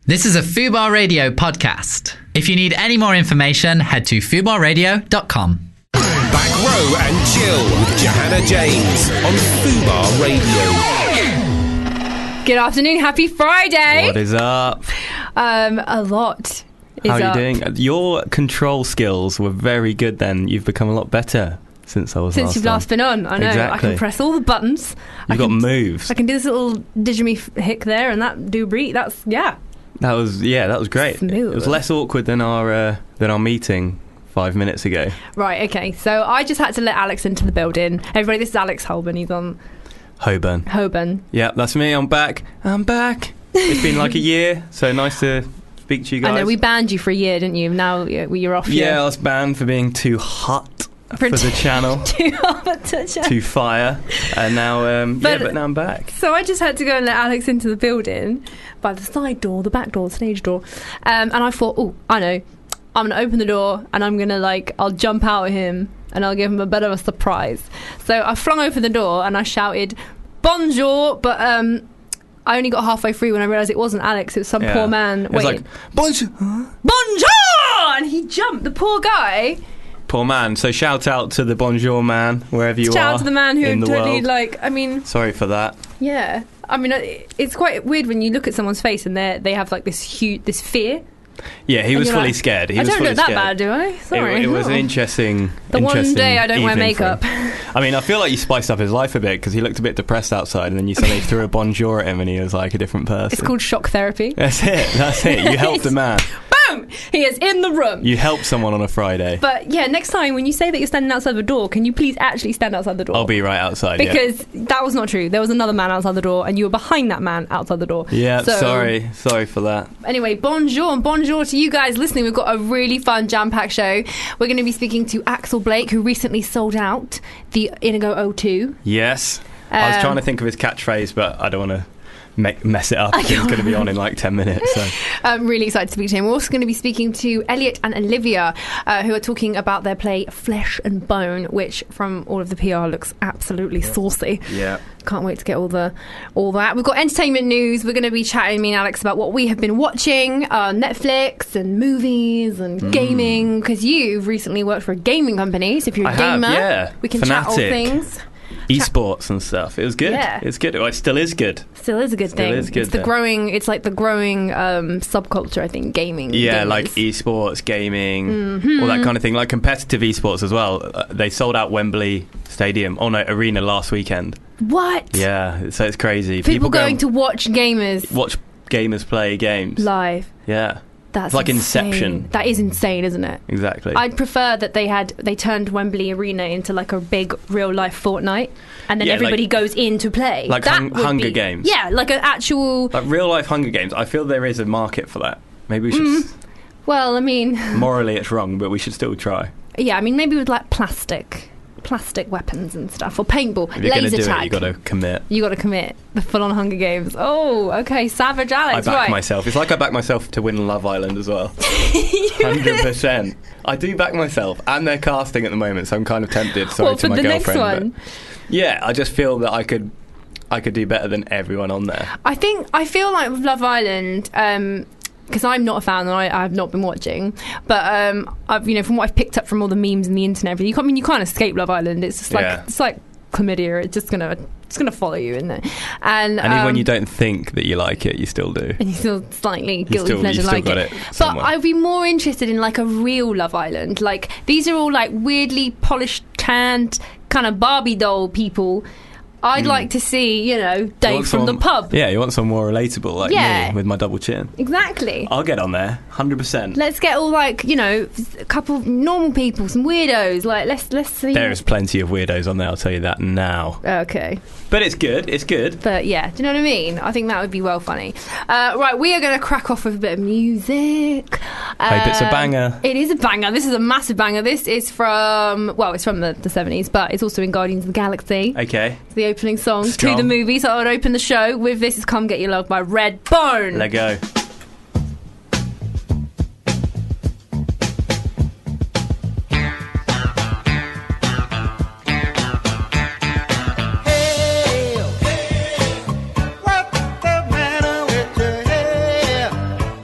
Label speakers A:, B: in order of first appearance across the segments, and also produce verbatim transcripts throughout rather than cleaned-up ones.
A: This is a Fubar Radio podcast. If you need any more information, head to fubar radio dot com.
B: Back Row and Chill with Johanna James on Fubar Radio.
C: Good afternoon, happy Friday.
D: What is up?
C: Um, a lot is
D: How are you
C: up.
D: doing? Your control skills were very good then. You've become a lot better since I was
C: Since
D: last
C: you've
D: on.
C: last been on, I know.
D: Exactly.
C: I can press all the buttons.
D: You've
C: I
D: got
C: can,
D: moves.
C: I can do this little didgeridoo hick there and that do breathe. That's, yeah.
D: That was, yeah, that was great.
C: Smooth.
D: It was less awkward than our uh, than our meeting five minutes ago.
C: Right, okay. So I just had to let Alex into the building. Everybody, this is Alex Holborn. He's on
D: Holborn.
C: Holborn.
D: Yeah, that's me. I'm back. I'm back. It's been like a year, so nice to speak to you guys.
C: I know, we banned you for a year, didn't you? Now you're you're off.
D: Yeah,
C: your-
D: I was banned for being too hot for,
C: For
D: the channel,
C: too hard to chat.
D: too fire, and now, um,
C: But-
D: yeah, but now I'm back.
C: So I just had to go and let Alex into the building by the side door, the back door, the stage door. Um, and I thought, oh, I know. I'm going to open the door and I'm going to, like, I'll jump out at him and I'll give him a bit of a surprise. So I flung open the door and I shouted, bonjour, but um, I only got halfway through when I realised it wasn't Alex, it was some
D: Yeah.
C: poor man
D: It was
C: waiting.
D: like, bonjour.
C: Bonjour! And he jumped, the poor guy.
D: Poor man. So shout out to the bonjour man, wherever you
C: Shout
D: are
C: out to the man who
D: in the
C: totally,
D: world.
C: like, I mean...
D: Sorry for that.
C: Yeah, I mean, it- it's quite weird when you look at someone's face and they they have like this huge this fear.
D: Yeah, he
C: And
D: was
C: you're
D: fully
C: like,
D: scared. He
C: I
D: was
C: don't
D: fully
C: look that
D: scared.
C: bad, do I? Sorry,
D: It, it was an
C: Oh.
D: interesting.
C: The one
D: interesting
C: day I don't wear
D: evening for him.
C: makeup.
D: I mean, I feel like you spiced up his life a bit because he looked a bit depressed outside, and then you suddenly threw a bonjour at him, and he was like a different person.
C: It's called shock therapy.
D: That's it. That's it. You helped a man.
C: Boom! He is in the room.
D: You helped someone on a Friday.
C: But yeah, next time when you say that you're standing outside the door, can you please actually stand outside the door?
D: I'll be right outside. yeah.
C: Because that was not true. There was another man outside the door, and you were behind that man outside the door.
D: Yeah,
C: So-
D: sorry, sorry for that.
C: Anyway, bonjour and bonjour to you guys listening. We've got a really fun jam-packed show. We're going to be speaking to Axel Blake, who recently sold out the Inigo O two.
D: Yes, I was
C: Um,
D: trying to think of his catchphrase, but I don't want to make, mess it up. It's going to be on in like ten minutes. So.
C: I'm really excited to speak to him. We're also going to be speaking to Elliot and Olivia, uh, who are talking about their play Flesh and Bone, which, from all of the P R, looks absolutely saucy.
D: Yeah.
C: Can't wait to get all the all that. We've got entertainment news. We're going to be chatting, me and Alex, about what we have been watching, uh, Netflix and movies and
D: Mm.
C: gaming. Because you've recently worked for a gaming company, so if you're a
D: I have,
C: gamer,
D: yeah.
C: we can chat all
D: Fanatic.
C: things.
D: Esports and stuff. It was good.
C: Yeah.
D: It's good. Well, it still is good.
C: Still is a good
D: Still
C: thing.
D: is good
C: it's the
D: though.
C: growing. It's like the growing um, subculture. I think gaming.
D: Yeah,
C: gamers.
D: like esports, gaming,
C: Mm-hmm.
D: all that kind of thing. Like competitive esports as well. Uh, they sold out Wembley Stadium, oh no, Arena last weekend.
C: What?
D: Yeah, so it's crazy.
C: People,
D: go
C: going
D: and
C: to watch gamers
D: watch gamers play games.
C: live.
D: Yeah,
C: That's
D: It's like
C: insane.
D: Inception.
C: That is insane, isn't it?
D: exactly.
C: I'd prefer that they had they turned Wembley Arena into like a big real life Fortnite, and then
D: Yeah,
C: everybody
D: like-
C: goes in to play.
D: like
C: that
D: hung-
C: would
D: Hunger
C: be-
D: Games.
C: Yeah, like an actual.
D: Like real life Hunger Games. I feel there is a market for that. Maybe we should.
C: Mm.
D: s
C: Well, I mean,
D: Morally, it's wrong, but we should still try.
C: yeah, I mean maybe with like plastic, plastic weapons and stuff, or paintball,
D: If you're going to
C: laser
D: do
C: tag.
D: it, you got to commit.
C: You got to commit the full-on Hunger Games. Oh, okay, Savage
D: I
C: Alex,
D: back
C: right?
D: myself. It's like I back myself to win Love Island as well. Hundred percent. I do back myself, and they're casting at the moment, so I'm kind of tempted. Sorry
C: Well,
D: to
C: for
D: my
C: the next
D: girlfriend.
C: one.
D: but- yeah, I just feel that I could, I could do better than everyone on there.
C: I think I feel like with Love Island, because I'm not a fan and I, I've not been watching, but um, I've you know from what I've picked up from all the memes and the internet, everything, you can't, I mean you can't escape Love Island. It's just like
D: Yeah.
C: it's like chlamydia. It's just gonna it's gonna follow you, isn't it? And,
D: And even
C: um,
D: when you don't think that you like it, you still do.
C: and you still slightly
D: You
C: guilty
D: still,
C: pleasure
D: you still
C: like
D: got
C: it.
D: it.
C: But
D: somewhere.
C: I'd be more interested in like a real Love Island. Like these are all like weirdly polished, tanned, kind of Barbie doll people. I'd like to see, you know,
D: You
C: Dave
D: want
C: from the
D: someone-
C: pub.
D: Yeah, you want someone more relatable, like
C: Yeah.
D: me with my double chin.
C: Exactly.
D: I'll get on there, hundred percent.
C: Let's get all like you know a couple of normal people, some weirdos. Like let's let's see.
D: There is plenty of weirdos on there. I'll tell you that now.
C: Okay,
D: But it's good. It's good.
C: but yeah, do you know what I mean? I think that would be well funny. Uh, right, we are going to crack off with a bit of music.
D: Hope it's a
C: Um,
D: banger.
C: It is a banger. This is a massive banger. This is from well, it's from the, the seventies, but it's also in Guardians of the Galaxy.
D: Okay,
C: It's the opening song
D: Strong.
C: to the movie. So I would open the show with this is "Come Get Your Love" by Redbone.
D: let go.
E: What's the matter with your hair?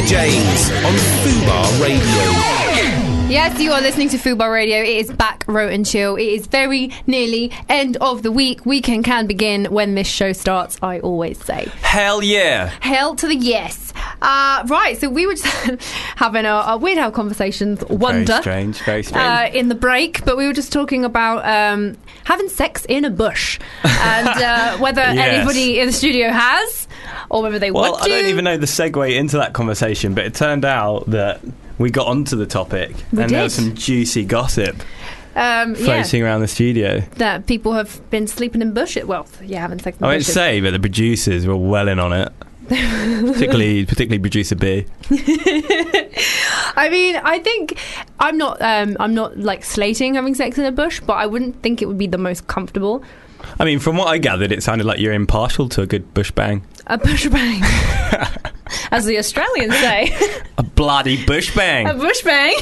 B: Johanna James on Fubar Radio.
C: Yes, you are listening to Fubar Radio. It is back, row and chill. It is very nearly end of the week. Weekend can begin when this show starts, I always say.
D: Hell yeah.
C: Hell to the yes. Uh, right, so we were just having a, a weird how conversations wonder.
D: Very strange, very strange.
C: Uh, in the break, but we were just talking about um, having sex in a bush and uh, whether
D: Yes.
C: anybody in the studio has or whether they
D: Well,
C: want
D: I
C: to.
D: don't even know the segue into that conversation, but it turned out that we got onto the topic
C: We
D: and there
C: did.
D: was some juicy gossip
C: Um, yeah,
D: floating around the studio.
C: that people have been sleeping in bushes. Well, yeah, having sex in
D: I won't
C: bushes.
D: say, but the producers were well in on it. particularly, particularly producer B.
C: I mean, I think I'm not. Um, I'm not like slating having sex in a bush, but I wouldn't think it would be the most comfortable.
D: I mean, from what I gathered, it sounded like you're impartial to a good bush bang.
C: A bush bang, as the Australians say.
D: A bloody bush bang.
C: A bush bang.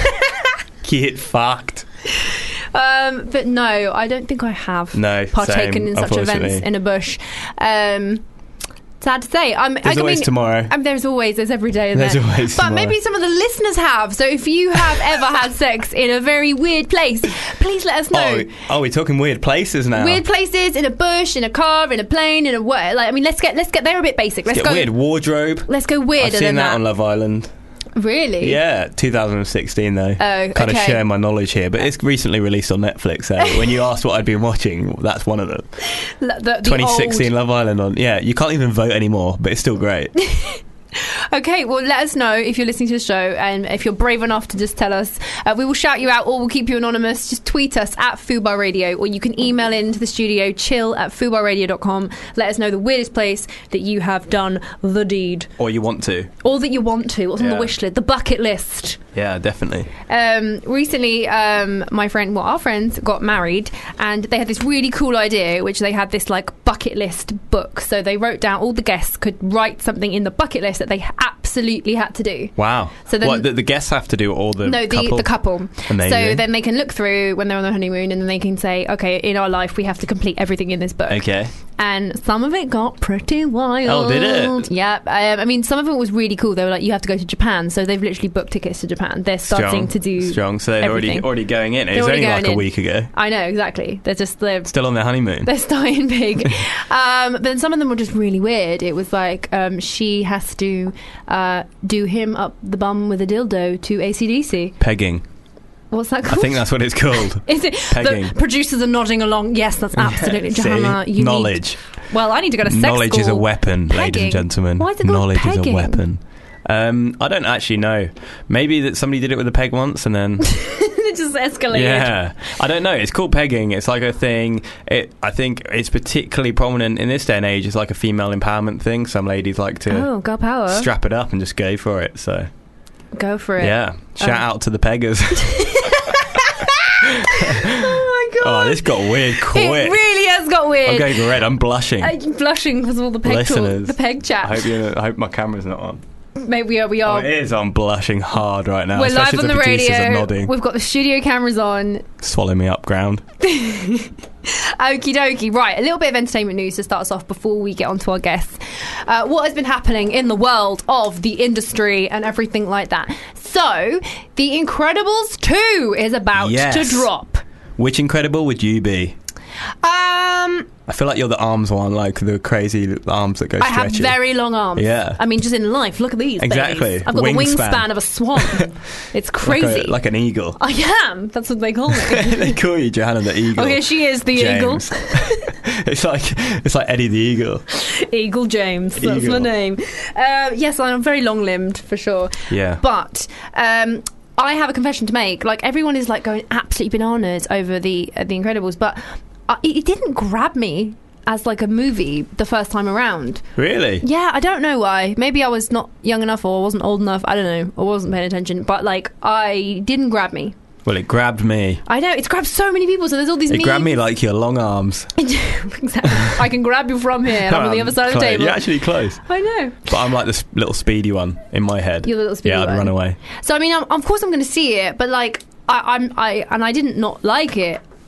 D: Get fucked.
C: Um, but no, I don't think I have
D: No,
C: partaken
D: same,
C: in such events
D: unfortunately.
C: in a bush. Um, sad to say. I'm,
D: There's
C: I
D: always
C: mean,
D: tomorrow.
C: Um, there's always, there's every day. Isn't
D: There's
C: there?
D: always
C: But
D: tomorrow.
C: maybe some of the listeners have. So if you have ever had sex in a very weird place, please let us know.
D: Oh, oh, we're talking weird places now.
C: Weird places, in a bush, in a car, in a plane, in a what? Like, I mean, let's get let's get there a bit basic. Let's
D: Get
C: go
D: weird wardrobe.
C: Let's go weirder
D: I've seen
C: than
D: that,
C: that.
D: on Love Island.
C: Really?
D: Yeah, two thousand sixteen though.
C: Oh,
D: kind of
C: okay.
D: share my knowledge here, but it's recently released on Netflix. So when you asked what I'd been watching, that's one of them.
C: L- the- the
D: twenty sixteen
C: old-
D: Love Island on. Yeah, you can't even vote anymore, but it's still great.
C: Okay, well, let us know if you're listening to the show, and if you're brave enough to just tell us, uh, we will shout you out or we'll keep you anonymous. Just tweet us at Fubar Radio, or you can email into the studio, chill at fubar radio dot com. Let us know the weirdest place that you have done the deed,
D: Or you want to.
C: or that you want to. What's on the
D: Yeah.
C: wish list, the bucket list.
D: Yeah, definitely.
C: Um, recently, um, my friend, well, our friends got married, and they had this really cool idea, which they had this like bucket list book. So they wrote down, all the guests could write something in the bucket list that they absolutely had to do.
D: Wow.
C: So then-
D: what, the, the guests have to do it, or the
C: No, the
D: couple?
C: the couple.
D: Amazing.
C: So then they can look through when they're on their honeymoon, and then they can say, okay, in our life we have to complete everything in this book.
D: Okay.
C: And some of it got pretty wild.
D: Oh, did it?
C: Yeah. Um, I mean, some of it was really cool. They were like, you have to go to Japan, so they've literally booked tickets to Japan. They're starting
D: Strong.
C: to do
D: Strong. So they're already
C: everything.
D: already going in. It
C: They're
D: was
C: already
D: only like
C: going
D: a
C: in.
D: week ago.
C: I know, exactly. They're just they're
D: Still on their honeymoon.
C: they're starting big. um, but then some of them were just really weird. It was like um, she has to uh, do him up the bum with a dildo to A C D C.
D: Pegging.
C: What's that
D: I
C: called?
D: think that's what it's called.
C: Is it?
D: Pegging.
C: The producers are nodding along. Yes, that's absolutely
D: See?
C: Johanna. You
D: Knowledge.
C: Need, well, I need to go to sex
D: Knowledge is a
C: school.
D: weapon, ladies
C: Pegging?
D: and gentlemen.
C: Why is it called
D: Knowledge is
C: pegging?
D: a weapon. Um, I don't actually know. Maybe that somebody did it with a peg once and then...
C: It just escalated.
D: Yeah, I don't know. It's called pegging. It's like a thing. It, I think it's particularly prominent in this day and age. It's like a female empowerment thing. Some ladies like to
C: Oh, girl power.
D: strap it up and just go for it. So
C: Go for it.
D: yeah, shout
C: Um,
D: out to the peggers.
C: Oh my god.
D: Oh, this got weird quick.
C: It really has got
D: I'm
C: weird.
D: going red. I'm blushing.
C: I'm blushing because of all the peg talk,
D: Listeners,
C: the peg chat.
D: I hope, you I hope my camera's not on.
C: Maybe we are. We
D: Oh,
C: are.
D: it is. I'm blushing hard right now.
C: We're live
D: especially
C: on
D: as
C: the
D: producers are
C: radio.
D: nodding.
C: We've got the studio cameras on.
D: Swallow me up, ground.
C: Okie dokie. Right, a little bit of entertainment news to start us off before we get on to our guests. Uh, what has been happening in the world of the industry and everything like that. So, The Incredibles two is about
D: Yes.
C: to drop.
D: Which Incredible would you be?
C: Um,
D: I feel like you're the arms one, like the crazy arms that go
C: I have
D: stretchy.
C: very long arms.
D: Yeah.
C: I mean, just in life, look at these.
D: Exactly.
C: babies. I've got the
D: Wingspan.
C: wingspan of a swan. It's
D: like,
C: crazy.
D: a, like an eagle.
C: I am. That's what they call me.
D: They call you Johanna the Eagle.
C: Okay, she is the
D: James. it's like it's like Eddie the Eagle.
C: eagle. Eagle James. That's
D: Eagle.
C: my name. Uh, yes, I'm very long-limbed for sure.
D: Yeah.
C: But um, I have a confession to make. Like, everyone is like going absolutely bananas over the uh, the Incredibles, but uh, it, it didn't grab me as like a movie the first time around.
D: Really?
C: Yeah, I don't know why. Maybe I was not young enough or wasn't old enough. I don't know. I wasn't paying attention. But like, I didn't grab me.
D: Well, it grabbed me.
C: I know, it's grabbed so many people, so there's all these
D: It
C: memes.
D: grabbed me like your long arms.
C: Exactly. I can grab you from here and I'm on the
D: Um,
C: other side of the
D: close.
C: table.
D: You're actually close.
C: I know.
D: But I'm like this little speedy one in my head.
C: You're the little speedy
D: Yeah, I'd
C: one.
D: run away.
C: So I mean, I'm, of course I'm going to see it, but like, I, I'm I and I didn't not like it.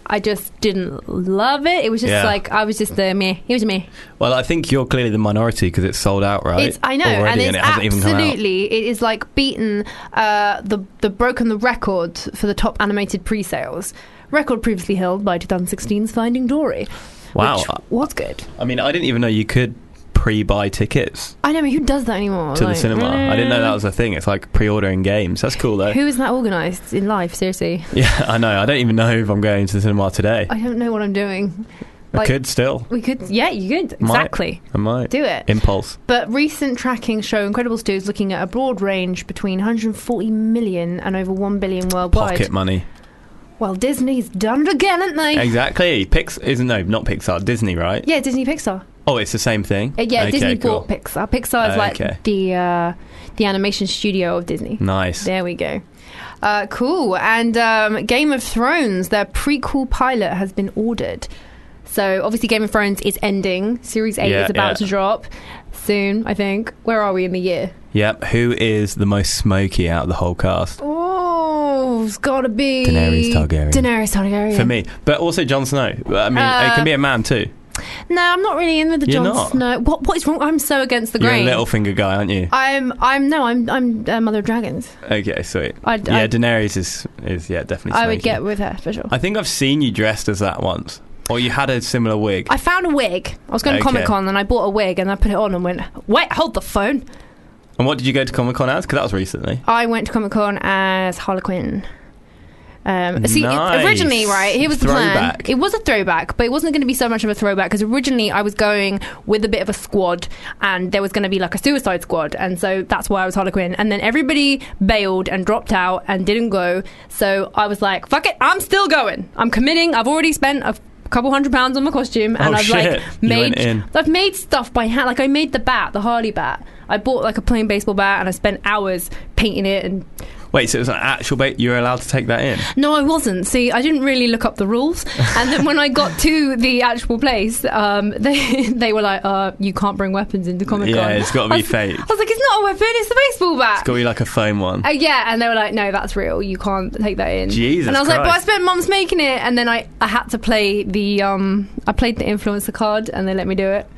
C: I just didn't love it. It was just
D: Yeah.
C: like I was just the meh. It was a meh.
D: Well, I think you're clearly the minority because it's sold out, right?
C: It's I know,
D: Already,
C: and it's
D: it hasn't even come out.
C: absolutely it is like beaten uh, the the broken the record for the top animated pre-sales. Record previously held by twenty sixteen's Finding Dory.
D: Wow.
C: Which was good.
D: I mean, I didn't even know you could pre-buy tickets
C: I know, but who does that anymore?
D: to
C: Like,
D: the cinema. I didn't know that was a thing. It's like pre-ordering games. That's cool, though.
C: Who is that organised in life? Seriously,
D: Yeah, I know. I don't even know if I'm going to the cinema today.
C: I don't know what I'm doing.
D: I
C: like-
D: could still.
C: We could, yeah, you could
D: Might.
C: exactly
D: I might.
C: do it.
D: Impulse.
C: But recent tracking show Incredibles two is looking at a broad range between one hundred forty million and over one billion worldwide.
D: Pocket money.
C: Well, Disney's done it again, haven't they?
D: Exactly. Pix isn't no, not Pixar. Disney, right?
C: Yeah, Disney Pixar.
D: Oh, it's the same thing.
C: Uh, yeah,
D: Okay,
C: Disney
D: cool.
C: bought Pixar. Pixar is like
D: Okay.
C: the uh, the animation studio of Disney.
D: Nice.
C: There we go. Uh, cool. And um, Game of Thrones, their prequel pilot has been ordered. So obviously Game of Thrones is ending. Series eight
D: Yeah,
C: is about
D: yeah.
C: to drop soon, I think. Where are we in the year?
D: Yep. Who is the most smoky out of the whole cast?
C: Oh, it's got to be...
D: Daenerys Targaryen.
C: Daenerys Targaryen.
D: For me, but also Jon Snow. I mean,
C: Uh,
D: it can be a man too.
C: No, I'm not really in with the
D: You're
C: Jon
D: not?
C: Snow. What, what is wrong? I'm so against the
D: You're
C: grain.
D: a Littlefinger guy, aren't you?
C: I'm, I'm, no, I'm, I'm uh, Mother of Dragons.
D: Okay, sweet.
C: I'd,
D: yeah,
C: I'd-
D: Daenerys is is yeah definitely.
C: I would
D: smoky.
C: get with her for sure.
D: I think I've seen you dressed as that once, or you had a similar wig.
C: I found a wig. I was going to
D: Okay.
C: Comic Con and I bought a wig and I put it on and went, wait, hold the phone.
D: And what did you go to Comic Con as? Because that was recently.
C: I went to Comic Con as Harlequin. Um, see, it-
D: Nice.
C: originally, right, here was the
D: Throwback.
C: plan. It was a throwback, but it wasn't going to be so much of a throwback because originally I was going with a bit of a squad and there was going to be like a suicide squad. And so that's why I was Harlequin. And then everybody bailed and dropped out and didn't go. So I was like, fuck it, I'm still going. I'm committing. I've already spent a couple hundred pounds on my costume and
D: Oh,
C: I've
D: shit.
C: like
D: You
C: made
D: went in.
C: I've made stuff by hand. Like I made the bat, the Harley bat. I bought like a plain baseball bat and I spent hours painting it. And
D: Wait, so it was an actual bait? You were allowed to take that in?
C: no, I wasn't. See, I didn't really look up the rules. And then when I got to the actual place, um, they they were like, uh, "You can't bring weapons into Comic Con."
D: Yeah, it's got to
C: I
D: be
C: was-
D: fake.
C: I was like, "It's not a weapon. It's a baseball bat."
D: It's got to be like a foam one.
C: Uh, yeah, and they were like, "No, that's real. You can't take that in."
D: Jesus
C: And I was like, "But I
D: Christ.
C: spent months making it." And then I, I had to play the um I played the influencer card, and they let me do it.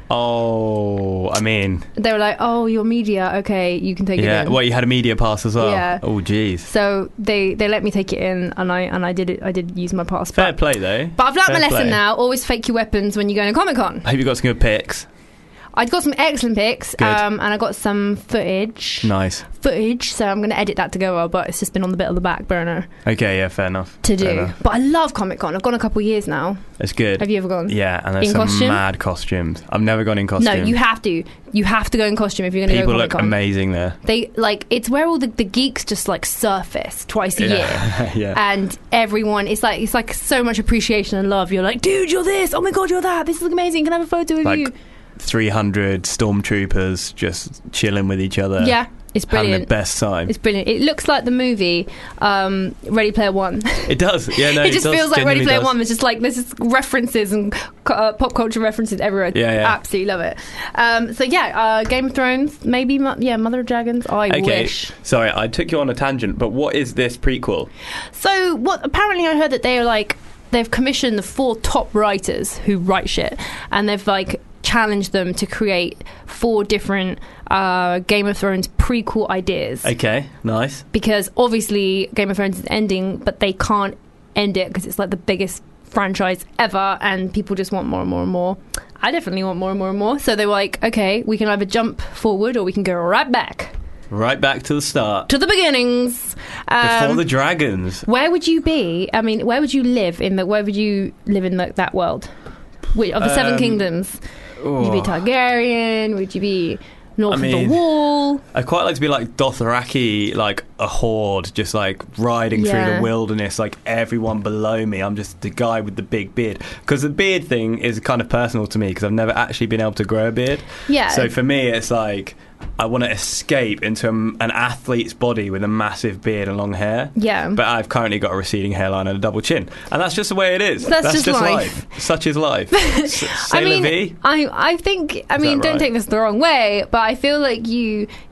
D: Oh, I mean,
C: They were like, "Oh, you're media. Okay, you can take it
D: yeah.
C: in."
D: Well, you had a media pass as well.
C: Yeah.
D: Oh, jeez.
C: So they, they let me take it in, and I and I did it. I did use my pass.
D: Fair
C: But,
D: play, though.
C: but I've learnt my
D: Fair
C: lesson
D: play.
C: now. Always fake your weapons when you go to Comic Con.
D: I hope you got some good pics.
C: I got some excellent pics,
D: Good.
C: um, and I got some footage.
D: Nice.
C: Footage. So I'm going to edit that together, but it's just been on the bit of the back burner
D: Okay, yeah, fair enough.
C: to
D: Fair
C: do.
D: enough.
C: But I love Comic Con. I've gone a couple of years now.
D: It's good.
C: Have you ever gone?
D: Yeah, and there's
C: In
D: some
C: costume?
D: mad costumes. I've never gone in costume.
C: No, you have to. You have to go in costume if you're going to go
D: People
C: to
D: look
C: Comic Con.
D: amazing there.
C: They like it's where all the, the geeks just like surface twice a year.
D: Yeah. yeah.
C: And everyone, it's like it's like so much appreciation and love. You're like, dude, you're this. Oh my god, you're that. This is amazing. Can I have a photo with
D: Like
C: you?
D: three hundred stormtroopers just chilling with each other.
C: Yeah, it's
D: Having the
C: brilliant.
D: best time.
C: It's brilliant. It looks like the movie um, Ready Player One.
D: It does. Yeah, no,
C: it just
D: does,
C: feels like Ready
D: genuinely
C: Player
D: does.
C: One. There's just like there's just references and uh, pop culture references everywhere.
D: Yeah, yeah.
C: Absolutely love it. Um, so yeah, uh, Game of Thrones, maybe mo- yeah, Mother of Dragons. I
D: Okay,
C: wish.
D: sorry, I took you on a tangent, but what is this prequel?
C: So what? Apparently, I heard that they are like they've commissioned the four top writers who write shit, and they've like challenged them to create four different uh, Game of Thrones prequel ideas.
D: Okay, nice.
C: Because obviously Game of Thrones is ending, but they can't end it because it's like the biggest franchise ever, and people just want more and more and more. I definitely want more and more and more. So they were like, okay, we can either jump forward or we can go right back
D: Right back to the start.
C: to the beginnings.
D: Before
C: Um,
D: the dragons.
C: where would you be? I mean, where would you live in the? Where would you live in the, that world? Wait, of the Seven
D: Um,
C: Kingdoms, would you be
D: Oh.
C: Targaryen? Would you be north
D: I
C: of
D: mean-
C: the Wall?
D: I'd quite like to be like Dothraki, like a horde, just like riding through
C: Yeah.
D: the wilderness, like everyone below me. I'm just the guy with the big beard. Because the beard thing is kind of personal to me because I've never actually been able to grow a beard.
C: Yeah.
D: So for me, it's like I want to escape into a, an athlete's body with a massive beard and long hair.
C: Yeah.
D: But I've currently got a receding hairline and a double chin, and that's just the way it is.
C: That's just life.
D: Such is life. S-
C: I
D: C'est la
C: mean,
D: vie.
C: I I think I
D: Is
C: mean
D: that
C: don't
D: right?
C: take this the wrong way, but I feel like you you're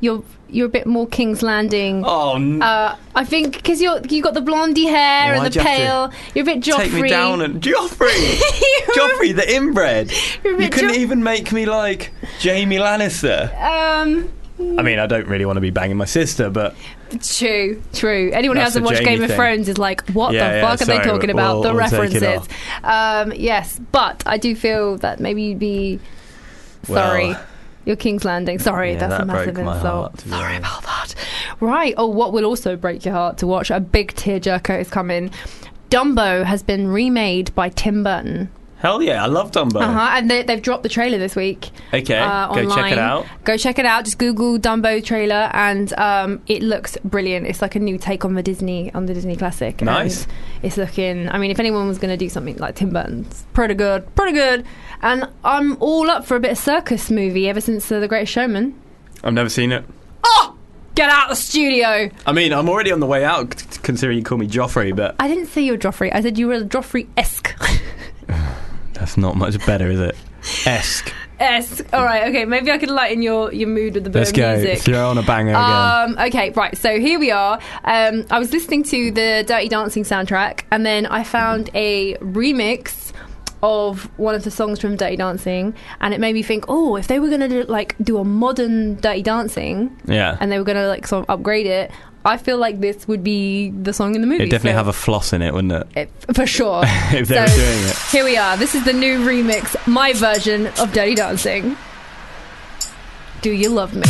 C: you're a bit more King's Landing.
D: Oh, n-
C: Uh, I think because you're you got the blondie hair and
D: Why'd
C: the
D: you have
C: pale. You're a bit Joffrey.
D: take me down and Joffrey, Joffrey, the inbred.
C: You're a
D: You
C: bit
D: couldn't
C: Jo-
D: even make me like Jamie Lannister.
C: Um,
D: I mean, I don't really want to be banging my sister, but
C: true, true. Anyone who
D: That's
C: hasn't
D: the
C: watched
D: Jamie
C: Game of
D: thing.
C: Thrones is like, what
D: Yeah,
C: the
D: yeah,
C: fuck are
D: sorry,
C: they talking about?
D: we'll-
C: the
D: we'll take it
C: references. Um, yes, but I do feel that maybe you'd be sorry.
D: Well,
C: Your King's Landing. Sorry,
D: yeah,
C: that's
D: that
C: a massive
D: broke my
C: insult.
D: heart, to be
C: Sorry
D: honest.
C: about that. Right. Oh, what will also break your heart to watch? A big tearjerker is coming. Dumbo has been remade by Tim Burton.
D: hell yeah, I love Dumbo.
C: Uh-huh, and they, they've dropped the trailer this week.
D: Okay,
C: uh,
D: go check
C: online.
D: it out.
C: Go check it out. Just Google Dumbo trailer, and um, it looks brilliant. It's like a new take on the Disney on the Disney classic.
D: Nice.
C: And it's looking. I mean, if anyone was going to do something like Tim Burton's, pretty good, pretty good. And I'm all up for a bit of circus movie ever since uh, The Greatest Showman.
D: I've never seen it.
C: Oh, get out of the studio!
D: I mean, I'm already on the way out, c- considering you call me Joffrey, but
C: I didn't say you were Joffrey. I said you were Joffrey-esque.
D: that's not much better, is it? Esque.
C: esque. All right. Okay. Maybe I could lighten your, your mood with a bit
D: Let's
C: of
D: go.
C: music.
D: Throw on a banger again.
C: Um, okay, right. So here we are. Um, I was listening to the Dirty Dancing soundtrack, and then I found a remix of one of the songs from Dirty Dancing, and it made me think, oh, if they were going to do, like do a modern Dirty Dancing,
D: Yeah.
C: and they were going to like sort of upgrade it, I feel like this would be the song in the movie.
D: It'd definitely
C: so-
D: have a floss in it, wouldn't it?
C: it, for sure.
D: If they
C: So,
D: were doing it.
C: Here we are. This is the new remix, my version of Dirty Dancing. Do You Love Me?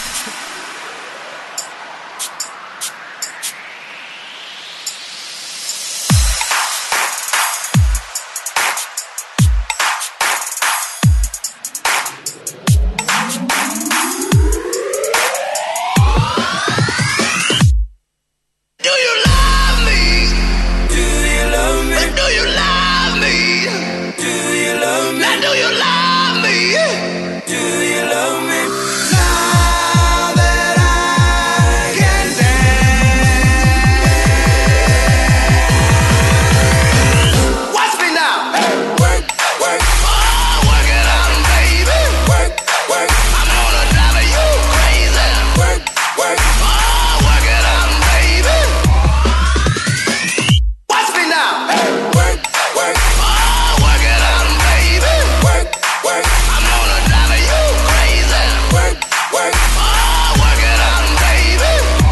E: Do you love me? Do you love me? Do you love me? Do you love me? Now do you love me? Do you love me? Now that I can dance. Watch me now. Work, work. Oh, work it out, baby. Work, work. I'm gonna drive you crazy. Work, work. Oh, work it out, baby. Watch me now. Work, work. Oh, work it out, baby. Work, work. I'm gonna drive you crazy. Work, work. Oh, work it out, baby.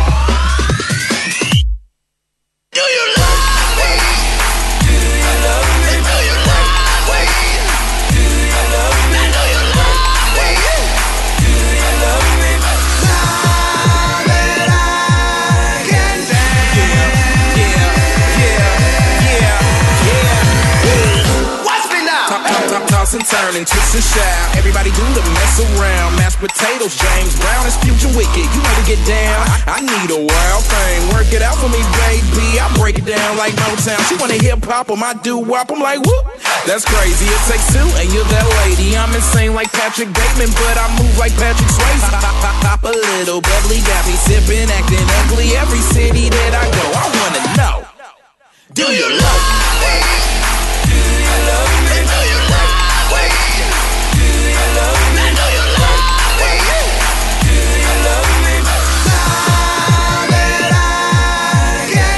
E: Do you love me? Do you love me? Do you love me? Do you love me? Now do you love me? Do you love me? Now that I can dance. Yeah, yeah, yeah. Watch me now.
F: Top, top, top, toss and turn and twist and shout. Everybody do the mess around. Mashed potatoes, James Brown is future wicked. You know to get down. I, I need a wild thing. Work it out for me, baby. I break it down like Motown. She wanna hip hop on my doo wop. I'm like, whoop. That's crazy. It takes two and you're that lady. I'm insane like Patrick Bateman, but I move like Patrick Swayze. Pop, pop, pop, pop a little bubbly, got me sipping, acting ugly. Every city that I go, I wanna know.
E: Do you love me? Do you love me? Do you love me? Do you love me? Now do you love me? Do you love me? Now that I can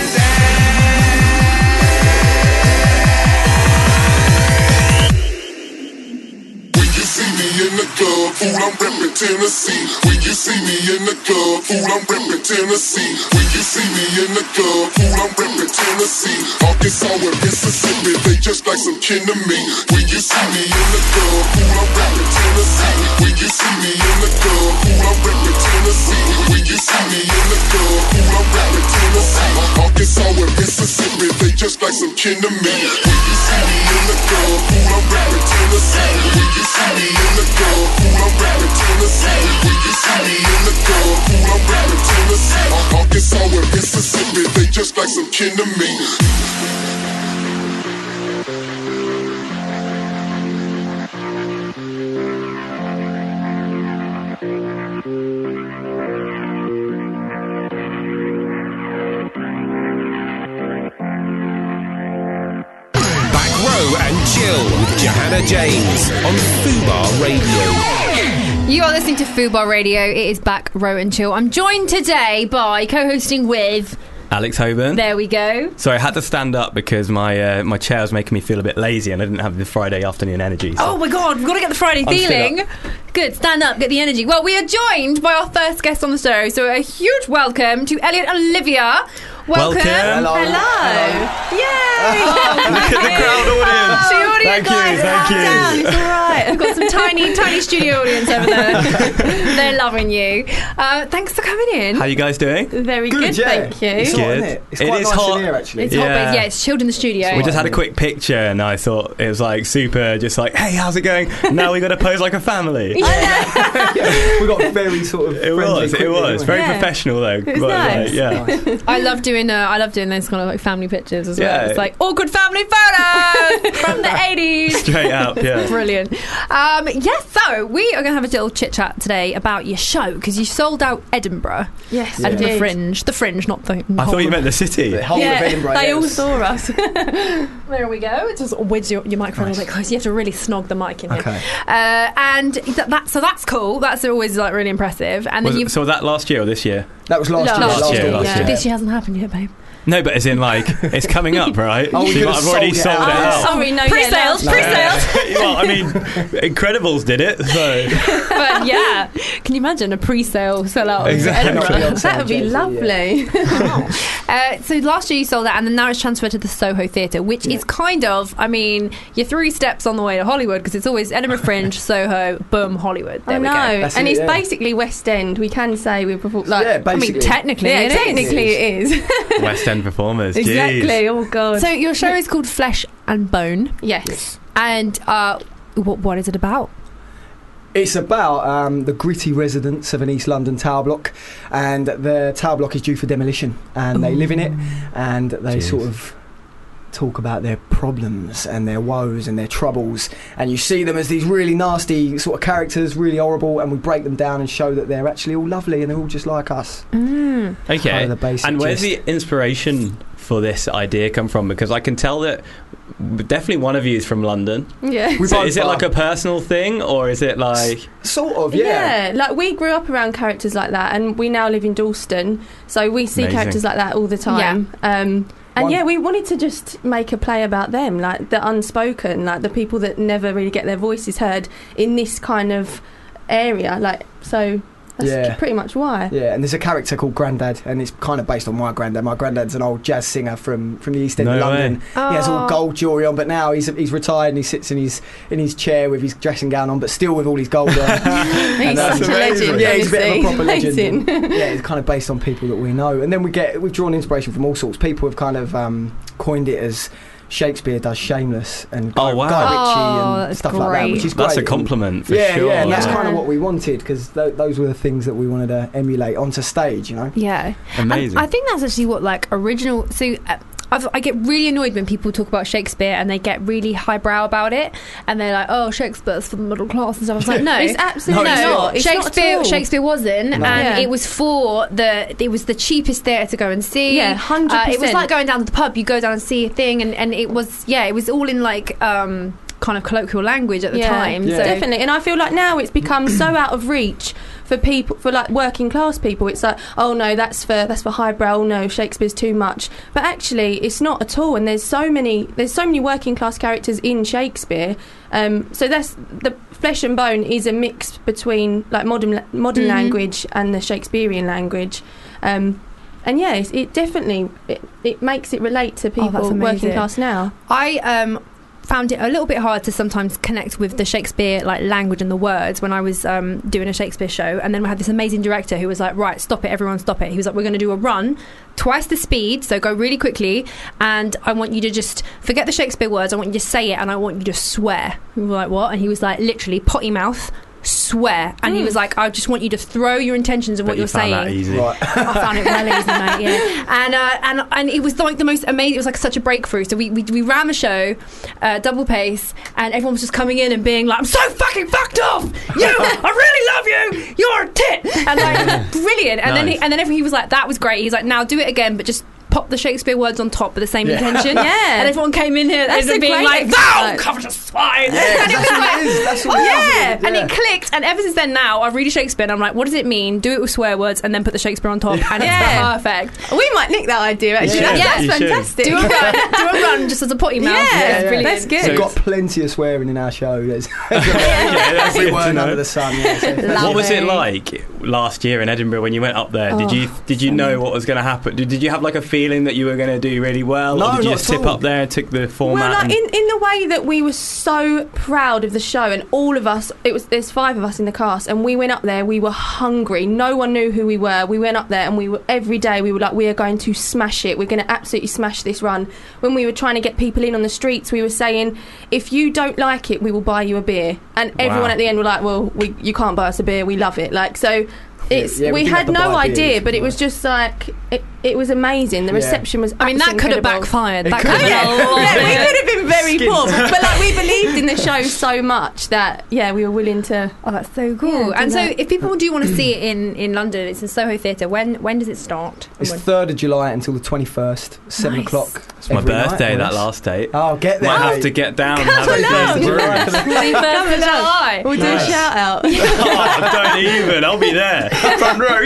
E: dance.
G: When you see me in the club, fool, I'm reppin' Tennessee. When you see me in the club, fool, I'm reppin' Tennessee. When you see me in the club, fool, I'm reppin' Tennessee. Arkansas and Mississippi, they just like some kin to me. When you see me in the club, fool, I'm reppin' Tennessee. When you see me in the club, fool, I'm reppin' Tennessee. When you see me in the club, fool, I'm reppin' Tennessee. Arkansas and Mississippi, they just like some kin to me. When you see me in the club, fool, I'm reppin' Tennessee. When you see me in the club, fool, I'm reppin' Tennessee. When you see me in the club, fool, I'm reppin' Tennessee. Arkansas and Mississippi, they just like some kin to me.
B: Back Row and Chill with Johanna James on Fubar Radio.
C: You are listening to Fubar Radio. It is back, Row and Chill. I'm joined today by co-hosting with...
D: Alex Hoban.
C: There we go.
D: Sorry, I had to stand up because my uh, my chair was making me feel a bit lazy and I didn't have the Friday afternoon energy. So.
C: Oh my God, we've got to get the Friday
D: I'm
C: feeling. Good, stand up, get the energy. Well, we are joined by our first guest on the show, so a huge welcome to Elliot and Olivia. Welcome.
D: Welcome.
C: Hello.
D: Hello.
C: Yay.
D: Look at the crowd audience.
C: The audience,
D: Thank you,
C: guys,
D: thank
C: calm
D: you.
C: down, it's all right. I've got some tiny, tiny studio audience over there. They're loving you. Uh, thanks for coming in.
D: How are you guys doing?
C: Very good,
H: Good, yeah.
C: thank you.
H: It's
D: Good.
H: hot, isn't it? It's
D: It
H: quite
D: is
H: nice
D: hot.
H: in here, actually.
C: It's hot,
D: Yeah.
C: but yeah, it's chilled in the studio.
D: We just had a quick picture and I thought it was like super, just like, hey, how's it going? Now we got to pose like a family.
H: we got very sort of
D: It
H: friendly
D: was, it
H: quickly,
D: was.
H: didn't we?
D: Very
C: Yeah.
D: professional though.
C: It was
D: But,
C: nice.
D: like, yeah.
H: Nice.
C: I love doing uh, I love doing those kind of like family pictures as well.
D: Yeah.
C: It's like awkward family photos from the eighties.
D: Straight up, yeah.
C: Brilliant. Um, yes, so we are going to have a little chit chat today about your show because you sold out Edinburgh.
I: Yes,
H: Yeah.
C: And
I: we
C: the
I: did.
C: Fringe. The Fringe, not the.
D: I thought you meant the city.
H: The whole
I: Yeah,
H: of Edinburgh.
I: they
H: yeah,
I: all
H: it was-
I: saw us.
C: There we go. It's just wedge your, your microphone
H: Nice.
C: a bit close. You have to really snog the mic in here.
H: Okay.
C: Uh, and th- that, so that's cool. That's always like really impressive. And
D: Was
C: then
D: it,
C: you've.
D: so was that last year or this year?
H: That was last,
I: Last
H: year.
D: Last year,
H: year,
D: last
I: yeah.
D: year.
C: This year hasn't happened yet, babe.
D: No, but as in like, it's coming up, right?
H: Oh, we
D: so you
H: could
D: might
H: have
D: have already
H: sold it
D: sold it
H: out.
D: out.
I: Sorry, no,
C: Pre-sales,
I: yeah,
C: pre-sales.
D: Well, I mean, Incredibles did it, so
C: But yeah, can you imagine a pre-sale sellout?
D: Exactly.
C: Of Edinburgh?
H: Beyonce
I: that would be
H: and Jay-Z, yeah.
I: lovely.
C: Uh, so last year you sold that, and then now it's transferred to the Soho Theatre, which is kind of, I mean, you're three steps on the way to Hollywood because it's always Edinburgh Fringe, Soho, boom, Hollywood. There
I: I
C: we
I: know,
C: go.
H: That's
I: and
H: it,
I: it's
H: yeah.
I: basically West End. We can say we perform like.
H: Yeah,
C: I mean,
H: basically.
C: technically,
I: yeah,
C: it is.
I: technically it is.
D: West End performers.
I: exactly.
D: Jeez.
I: Oh god.
C: So your show is called Flesh and Bone,
I: yes.
C: and uh, what, what is it about?
H: It's about um, the gritty residents of an East London tower block, and the tower block is due for demolition, and they live in it, and they
D: Jeez.
H: sort of talk about their problems and their woes and their troubles, and you see them as these really nasty sort of characters, really horrible, and we break them down and show that they're actually all lovely and they're all just like us.
C: Mm.
H: Kind
D: Okay.
H: of the basic
D: And where's
H: gist.
D: the inspiration for this idea come from? Because I can tell that definitely one of you is from London.
I: Yeah.
H: We
D: So
H: both
D: is it
H: are.
D: like a personal thing, or is it like...
H: Sort of, yeah.
I: Yeah, like we grew up around characters like that, and we now live in Dalston, so we see
D: Amazing.
I: characters like that all the time. Um, and
H: One-
I: yeah, we wanted to just make a play about them, like the unspoken, like the people that never really get their voices heard in this kind of area. Like, so that's
H: Yeah.
I: pretty much why.
H: Yeah, and there's a character called Grandad, and it's kind of based on my granddad. My granddad's an old jazz singer from, from the East End
D: No
H: of London.
C: way.
H: He has all
C: Oh.
H: gold jewellery on, but now he's he's retired and he sits in his in his chair with his dressing gown on, but still with all his gold on.
I: He's
H: that's
I: such a
H: amazing.
I: legend.
H: Yeah, he's a bit of a
I: honestly.
H: proper legend.
I: Amazing.
H: Yeah, it's kind of based on people that we know, and then we get we've drawn inspiration from all sorts. People have kind of um, coined it as Shakespeare does Shameless and Guy,
D: Oh, wow.
H: Guy Ritchie
C: Oh,
H: and
C: that's
H: stuff like that,
C: great.
H: which is
D: That's a
H: great.
D: compliment, for
H: yeah,
D: sure.
H: yeah, and that's
C: Yeah.
H: kind of what we wanted because th- those were the things that we wanted to emulate onto stage, you know.
C: Yeah.
D: Amazing.
C: And I think that's actually what like original. So uh, I've, I get really annoyed when people talk about Shakespeare and they get really highbrow about it, and they're like, "Oh, Shakespeare's for the middle class" and stuff. I was like, "No,
I: It's absolutely
H: No, it's
I: not.
H: not.
I: It's not at
C: Shakespeare,
I: all.
C: Shakespeare wasn't,
H: No.
C: and
I: Yeah.
C: it was for the. It was the cheapest theatre to go and see.
I: Yeah, one hundred
C: Uh, it was
I: percent.
C: like going down to the pub. You go down and see a thing, and, and it was yeah, it was all in like um, kind of colloquial language at the
I: Yeah,
C: time.
H: Yeah.
C: So
I: Definitely, and I feel like now it's become so out of reach for people, for like working class people. It's like, oh no, that's for that's for highbrow. No, Shakespeare's too much. But actually, it's not at all. And there's so many there's so many working class characters in Shakespeare. Um, so that's the Flesh and Bone is a mix between like modern modern
C: Mhm.
I: language and the Shakespearean language. Um, and yeah, it's, it definitely it, it makes it relate to
C: Oh, that's
I: people
C: amazing.
I: working class now.
C: I um found it a little bit hard to sometimes connect with the Shakespeare like language and the words when I was um, doing a Shakespeare show, and then we had this amazing director who was like, right, stop it, everyone stop it. He was like, we're going to do a run twice the speed, so go really quickly, and I want you to just forget the Shakespeare words, I want you to say it, and I want you to swear. We were like, what? And he was like, literally potty mouth, swear. And he was like, I just want you to throw your intentions of
D: Bet
C: what
D: you
C: you're
D: found
C: saying.
D: that easy.
H: Right.
C: I found it well easy, mate. Yeah, and uh, and and it was like the most amazing. It was like such a breakthrough. So we we, we ran the show, uh, double pace, and everyone was just coming in and being like, "I'm so fucking fucked off. You, I really love you. You're a tit." And like, brilliant. And then he,
D: Nice.
C: and then every, he was like, "That was great." He's like, "Now do it again, but just." pop the Shakespeare words on top with the same
H: Yeah.
C: intention.
I: Yeah.
C: And everyone came in here
I: That's
C: and
I: a
C: being
I: great
C: like, "Thou
I: exercise."
C: covetous swine!"
H: Yeah, 'cause that's what it is. That's what it is.
C: Yeah, and
H: Yeah.
C: it clicked, and ever since then now I read a Shakespeare and I'm like, what does it mean? Do it with swear words and then put the Shakespeare on top, and
I: Yeah.
C: it's perfect.
I: We might nick that idea actually.
H: Yeah.
I: That's,
C: Yeah.
I: that's
D: You should.
I: fantastic.
C: Do a run, do a run just as a potty mouth.
I: Yeah,
C: It's brilliant.
I: that's good.
H: We've got plenty of swearing in our show. There's
D: that's
H: every
D: good to
H: word
D: know.
H: under the sun. Yeah, so-
D: What was it
C: Lovely.
D: like last year in Edinburgh when you went up there? Did you did you know what was going to happen? Did, did you have like a feeling that you were going to do really well,
H: No,
D: or did you
H: not
D: just
H: at
D: tip
H: all.
D: up there and took the format?
I: Well, like
D: and-
I: in, in the way that we were so proud of the show, and all of us, it was there's five of us in the cast, and we went up there. We were hungry. No one knew who we were. We went up there, and we were every day. We were like, we are going to smash it. We're going to absolutely smash this run. When we were trying to get people in on the streets, we were saying, if you don't like it, we will buy you a beer. And everyone
D: Wow.
I: at the end were like, well, we you can't buy us a beer. We love it. Like so. It's
H: yeah, we
I: we,
H: didn't
I: had
H: have to
I: no
H: buy
I: idea,
H: beers,
I: but it was
H: but-
I: just like it, it was amazing. The
H: Yeah.
I: reception was.
C: I mean, that could have
I: incredible.
C: backfired.
H: It
C: That
H: could
C: could
H: have.
C: have been a lot.
I: Yeah, we could have been very
H: Skint.
I: poor, but like we believed in the show so much that yeah, we were willing to.
C: Oh, that's so cool.
I: Yeah, do
C: and so,
I: that.
C: if people do want to see it in, in London, it's in Soho Theatre. When when does it start?
H: It's
C: When-
H: third of July until the twenty-first, seven
C: Nice.
H: o'clock.
D: it's my
H: every night,
D: birthday,
H: more or
D: that
H: less.
D: last date.
H: Oh, get there.
D: Might have
H: mate.
D: to get down and have a
I: along.
D: few brews.
C: twenty-first of July.
I: We'll do
H: Nice.
I: a shout out.
D: Oh, don't even. I'll be there. Front row.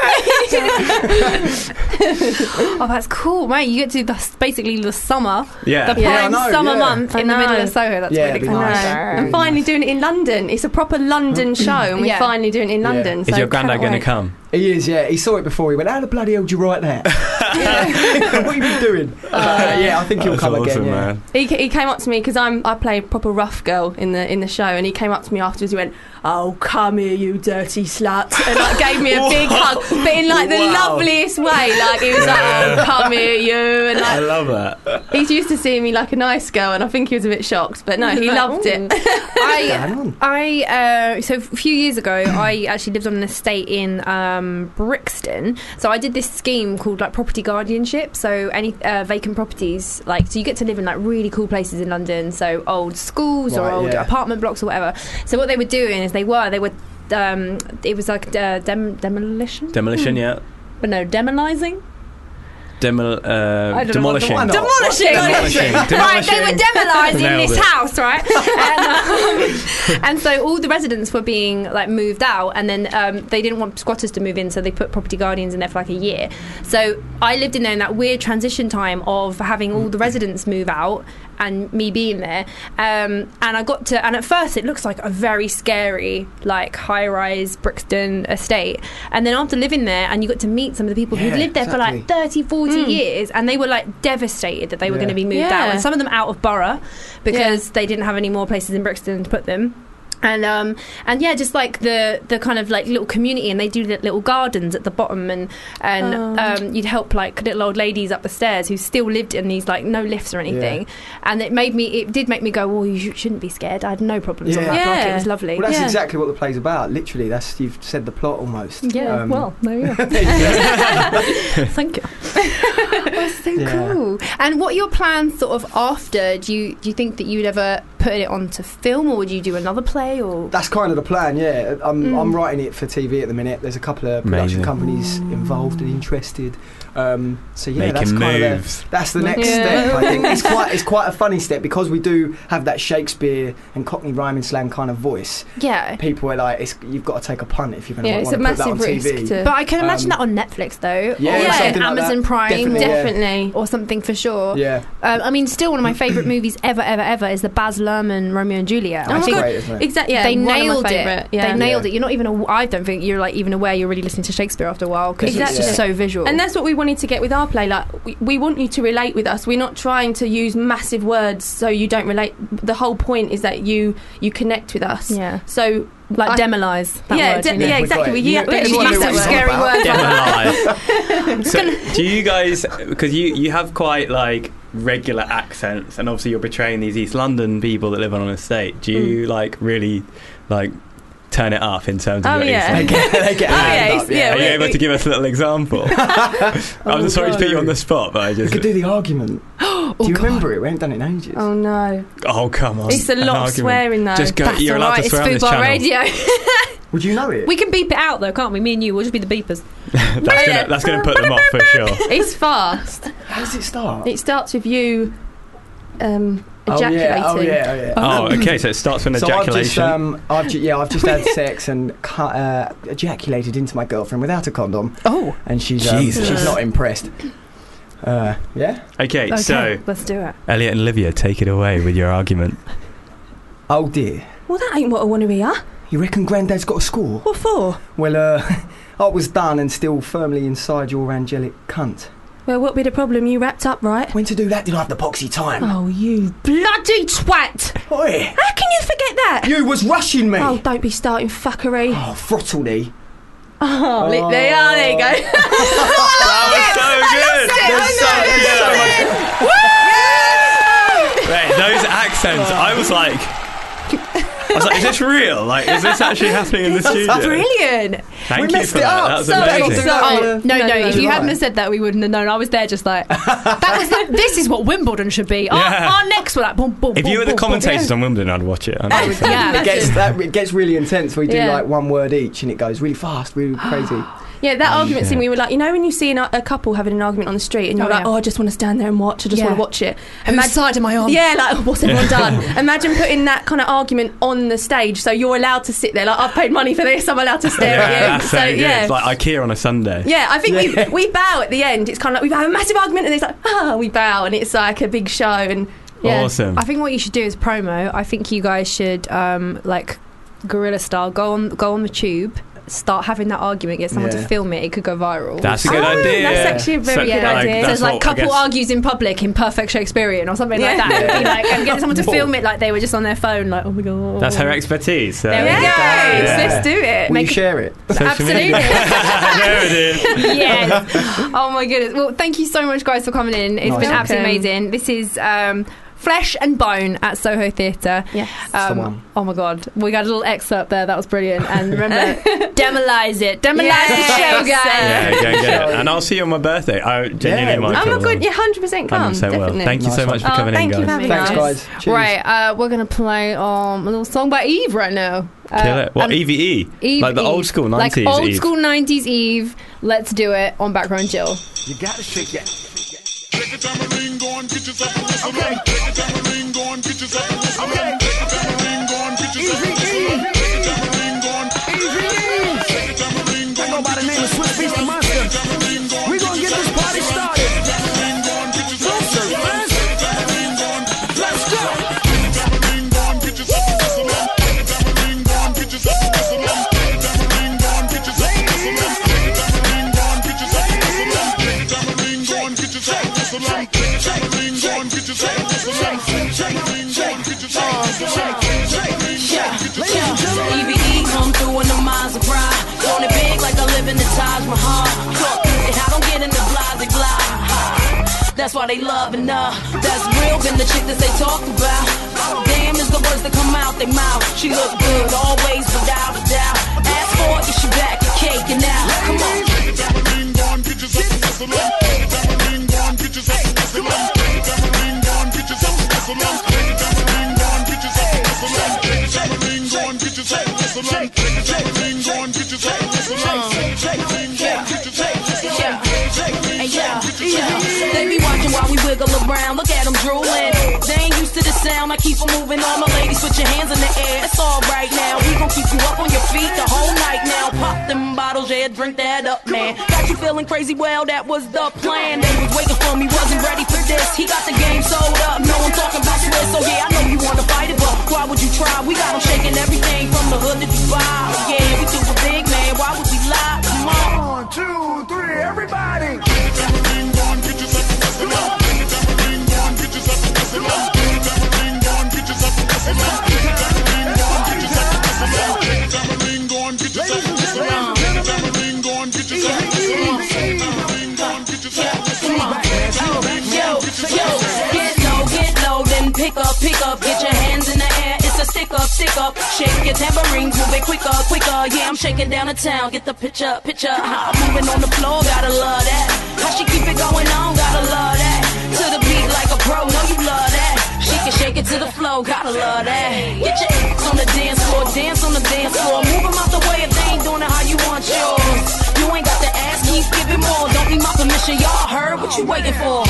D: Yeah.
C: Oh, that's cool, mate. You get to the, basically the summer,
D: Yeah.
C: the
H: Yeah, I
C: prime
H: know,
C: summer
H: yeah.
C: month
I: I
C: in the middle
I: know.
C: of Soho. That's
H: Yeah,
C: really
H: it'd be
C: cool.
I: I know.
H: nice.
I: And finally doing it in London. It's a proper London show, and we're
C: Yeah.
I: finally doing it in
H: Yeah.
I: London.
D: Is
I: so
D: your granddad
I: cannot
D: going to
I: wait.
D: come?
H: He is, yeah. He saw it before. He went, "How the bloody hell did you write that? What have you been doing?" Uh, yeah, I think he'll
D: That's
H: come
D: awesome,
H: again. Yeah.
D: man.
I: He, he came up to me because I'm I play a proper rough girl in the in the show, and he came up to me afterwards. He went, "Oh, come here, you dirty slut," and like gave me a big hug, but in like the
H: Wow.
I: loveliest way. Like he was like, "Oh, come here, you," and
D: I
I: like
D: love that.
I: he's used to seeing me like a nice girl, and I think he was a bit shocked, but no, he
C: Like,
I: loved it.
C: I,
H: Hang on.
C: I uh, so a few years ago, I actually lived on an estate in um, Brixton. So I did this scheme called like property guardianship. So any uh, vacant properties, like so you get to live in like really cool places in London. So old schools or
H: Right,
C: old
H: yeah.
C: apartment blocks or whatever. So what they were doing is they were they were um, it was like uh, dem- demolition,
D: Demolition, yeah.
C: but no demolizing.
D: Demol- uh,
C: I don't know what the
D: demolishing.
H: one-
C: Demolishing.
D: Demolishing.
C: Right, they were demolizing
D: Nailed
C: this
D: it.
C: house, right? and, um, and so all the residents were being like moved out, and then um, they didn't want squatters to move in, so they put property guardians in there for like a year. So I lived in there in that weird transition time of having all the residents move out and me being there, um, and I got to, and at first it looks like a very scary like high-rise Brixton estate, and then after living there and you got to meet some of the people who'd
H: Yeah,
C: lived there for like
H: exactly.
C: thirty, forty years, and they were like devastated that they were
H: Yeah.
C: going to be moved
I: Yeah.
C: out, and some of them out of borough because they didn't have any more places in Brixton to put them. And um and yeah, just like the the kind of like little community, and they do the little gardens at the bottom, and and
I: Oh.
C: um, you'd help like little old ladies up the stairs who still lived in these like no lifts or anything, and it made me it did make me go, well, you sh- shouldn't be scared. I had no problems on
H: Yeah.
C: that block. It
I: Yeah.
C: was lovely.
H: Well, that's
I: Yeah.
H: exactly what the play's about. Literally, that's you've said the plot almost.
C: Yeah,
H: Um,
C: well, there you go. Thank you. That's so
H: Yeah.
C: cool. And what are your plans sort of after? Do you do you think that you'd ever put it onto film, or would you do another play? Or
H: That's kind of the plan, yeah. I'm,
C: Mm.
H: I'm writing it for T V at the minute. There's a couple of production
D: Amazing.
H: companies involved and interested. Um, so yeah,
D: Making
H: that's kind of
D: moves.
H: the, that's the next
I: Yeah.
H: step. I think it's quite it's quite a funny step because we do have that Shakespeare and Cockney rhyming slang kind of voice.
C: yeah.
H: People are like, it's, you've got to take a punt if you're going
I: Yeah,
H: to
I: it's
H: want
I: a
H: to put that on
I: massive
H: T V.
I: risk to.
C: But I can imagine
H: Um,
C: that on Netflix though,
H: yeah,
C: or
I: Yeah.
C: like
H: something like
C: Amazon
H: that.
C: Prime,
H: Definitely, yeah.
I: Definitely.
C: or something for sure.
H: Yeah,
C: Um, I mean, still one of my favourite movies ever, ever, ever is the Baz Luhrmann Romeo and Juliet.
I: Oh
C: I
H: that's
I: my
C: think
I: God.
H: great, isn't it?
I: Exactly. Yeah,
C: they
I: one of my
C: nailed
I: favourite,
C: it.
I: Yeah.
C: They nailed
H: Yeah.
C: it. You're not even. aw- I don't think you're like even aware you're really listening to Shakespeare after a while because
I: Exactly.
C: it's just so visual.
I: And that's what we wanted to get with our play. Like, we, we want you to relate with us. We're not trying to use massive words so you don't relate. The whole point is that you you connect with us.
C: yeah,
I: So,
C: like
I: I-
C: demolize. That
I: yeah,
C: word,
I: de-
C: you know?
I: yeah,
H: We've got
I: exactly.
H: it.
I: We,
H: You-
I: yeah, we
H: everyone
I: use
H: knows
I: that
H: what
I: word.
H: it's
C: scary
H: about.
C: words.
D: Demolize. So, do you guys, because you, you have quite like regular accents, and obviously you're portraying these East London people that live on an estate, do you like really like turn it up in terms of
I: Oh,
D: your
I: yeah.
D: East
H: They
D: London?
H: get, they get
I: Oh,
H: hand
I: yeah,
H: up,
I: it's-
H: yeah.
I: yeah,
D: Are you
I: we-
D: able to give us a little example? I'm sorry to put you on the spot, but I
H: We
D: just.
H: could do the argument.
C: Oh,
H: do you
C: God.
H: remember it? We haven't done it in ages.
I: Oh no,
D: Oh come on!
I: it's a
D: An
I: lot of
D: argument.
I: swearing though.
D: Just go.
C: That's
D: You're
C: all
D: allowed
C: right.
D: to
C: It's
D: swear on this
C: Football
D: channel.
C: Radio.
H: Would you know it?
C: We can beep it out though, can't we? Me and you, we'll just be the beepers.
D: that's gonna that's gonna put them off for sure.
I: It's fast.
H: How does it start?
I: It starts with you um, ejaculating.
H: Oh yeah, oh yeah, oh yeah.
D: Oh, okay. So it starts with an
H: So
D: ejaculation.
H: I've just, um, I've ju- yeah, I've just had sex and cu- uh, ejaculated into my girlfriend without a condom,
C: Oh.
H: and she's um,
D: Jesus.
H: she's not impressed. Uh, yeah.
D: okay,
C: Okay,
D: so
C: let's do it.
D: Elliot and Olivia, take it away with your argument.
H: Oh dear.
I: Well, that ain't what I want to hear.
H: You reckon Granddad's got a score?
I: What for?
H: Well, uh, I was done and still firmly inside your angelic cunt.
I: Well, what be the problem? You wrapped up, right?
H: When to do that did I have the poxy time?
I: Oh, you bloody twat!
H: Oi!
I: How can you forget that?
H: You was rushing me!
I: Oh, don't be starting fuckery.
H: Oh, throttle thee.
I: Oh, li- there, you are, there you go.
D: That was so good. Wait, those accents, I was like, I was like, is this real? Like, is this actually happening in the studio?
I: Brilliant.
D: Thank
H: We
D: you
H: messed
D: for
H: it
D: that.
H: up.
D: That was
H: So
D: amazing.
H: so-
C: Oh, no, no,
I: No, no,
C: if you
H: July.
C: hadn't have said that, we wouldn't have known. I was there just like, that was like, this is what Wimbledon should be. Our,
D: Yeah.
C: our next one, like, boom, boom,
D: If
C: boom,
D: you were the
C: boom, boom.
D: commentators on Wimbledon, I'd watch it.
C: I would, yeah.
H: It gets that it gets really intense. We do
C: Yeah.
H: like one word each, and it goes really fast, really crazy.
I: Yeah, that argument
D: yeah.
I: scene, we were like, you know, when you see an, a couple having an argument on the street and you're
C: Oh,
I: like,
C: yeah.
I: oh, I just want to stand there and watch, I just
C: Yeah.
I: want to watch it.
C: Whose side am I on?
I: Yeah, like, what's everyone done? Imagine putting that kind of argument on the stage, so you're allowed to sit there, like, I've paid money for this, I'm allowed to stare
D: Yeah,
I: at you.
D: that's so,
I: So,
D: good.
I: yeah.
D: It's like IKEA on a Sunday.
I: Yeah, I think
H: Yeah.
I: we we bow at the end. It's kind of like we have a massive argument, and it's like, ah, we bow, and it's like a big show. And yeah,
D: Awesome.
C: I think what you should do is promo. I think you guys should, um, like, guerrilla style, go on, go on the tube, start having that argument, get someone
H: Yeah.
C: to film it. It could go viral.
D: That's a good
I: Oh,
D: idea.
I: that's actually a very good
D: like,
I: idea.
C: So
D: that's
C: it's like
D: what I
C: couple
D: guess-
C: argues in public in perfect Shakespearean or something like
I: Yeah.
C: that. It'd be like, and get someone to film it like they were just on their phone, like, oh my god.
D: That's her expertise. So.
C: There we
I: yes,
C: go.
D: Yeah.
I: let's do it.
H: Will you
C: Make-
H: share it?
D: Social
C: Absolutely.
D: media. There it is.
C: Yes. Oh my goodness. Well, thank you so much, guys, for coming in. It's
H: Nice.
C: been absolutely
I: Welcome.
C: amazing. This is um, Flesh and Bone at Soho Theatre.
I: Yes.
H: the
C: Um,
H: one.
C: oh my god, we got a little excerpt there. That was brilliant. And remember, demolize it, demolize
I: Yes.
C: the show, guys.
D: Yeah, go and get it. And I'll see you on my birthday. I genuinely
H: Yeah,
D: might
H: we-
I: Oh my
D: come
I: god,
D: along.
I: you one hundred percent come.
D: one hundred percent will.
I: Definitely.
D: Thank you so
H: Nice
D: much for
I: one.
D: coming
I: Oh,
D: in,
I: thank you
D: guys.
I: for having
H: Thanks,
I: us.
H: guys. Cheers.
C: Right, uh, we're gonna play um, a little song by Eve right now. Uh,
D: Kill it. What,
C: and
D: E V E?
C: Eve,
D: Like the
C: Eve.
D: old school
C: like
D: nineties
C: old
D: Eve.
C: school nineties Eve. Let's do it on Background Jill.
G: You gotta shake that. Take a tambourine, go and get yourself a whistle. Okay. Take a tambourine, go and get yourself a whistle. Okay. Take a tambourine, go and get yourself a whistle. Take a tambourine, go and take a tambourine, go and
E: I go by the name of Swiss Beast the Monster. We gonna get this party started. Closer, man. Let's go.
J: E V E come through in the minds of pride. On it big like I live in the Taj Mahal. Cook, and I don't get in the blase blah. That's why they loving her. That's real, been the chick that they talk about. Damn is the words that come out they mouth. She look good always without a doubt. Ask for it, she back and caking out. Come on. They be watching while we wiggle around. Look at them drooling. They ain't used to the sound. I keep 'em moving. All my ladies, put your hands in the air. It's all right now. We gon' keep you up on your feet the whole night now. Pop them bottles, yeah, drink that up, man. Got you feeling crazy? Well, that was the plan. They was waiting for me, wasn't ready for this. He got the game sold up. No, I'm talking about Swiss. So yeah, I know you wanna fight it, but why would you try? We got 'em shaking everything from the hood to Dubai. Yeah, we do it big, man. Why would we lie? Come on.
E: One, two, three, everybody.
J: Yo, yo, get low, get low, then pick up, pick up, get your hands in the air. It's a stick up, stick up. Shake your tambourines, move it quicker, quicker. Yeah, I'm shaking down the town. Get the picture, picture. How I'm moving on the floor, gotta love that. How she keep it going on, gotta love that. To the beat like a pro, know you love that. She can shake it to the flow, know, gotta love that. Get your ass on the dance floor, dance on the dance floor. Move 'em out the way if they ain't doing it how you want yours. You ain't got to ask, keep giving more. Don't need my permission, y'all heard what you waiting for.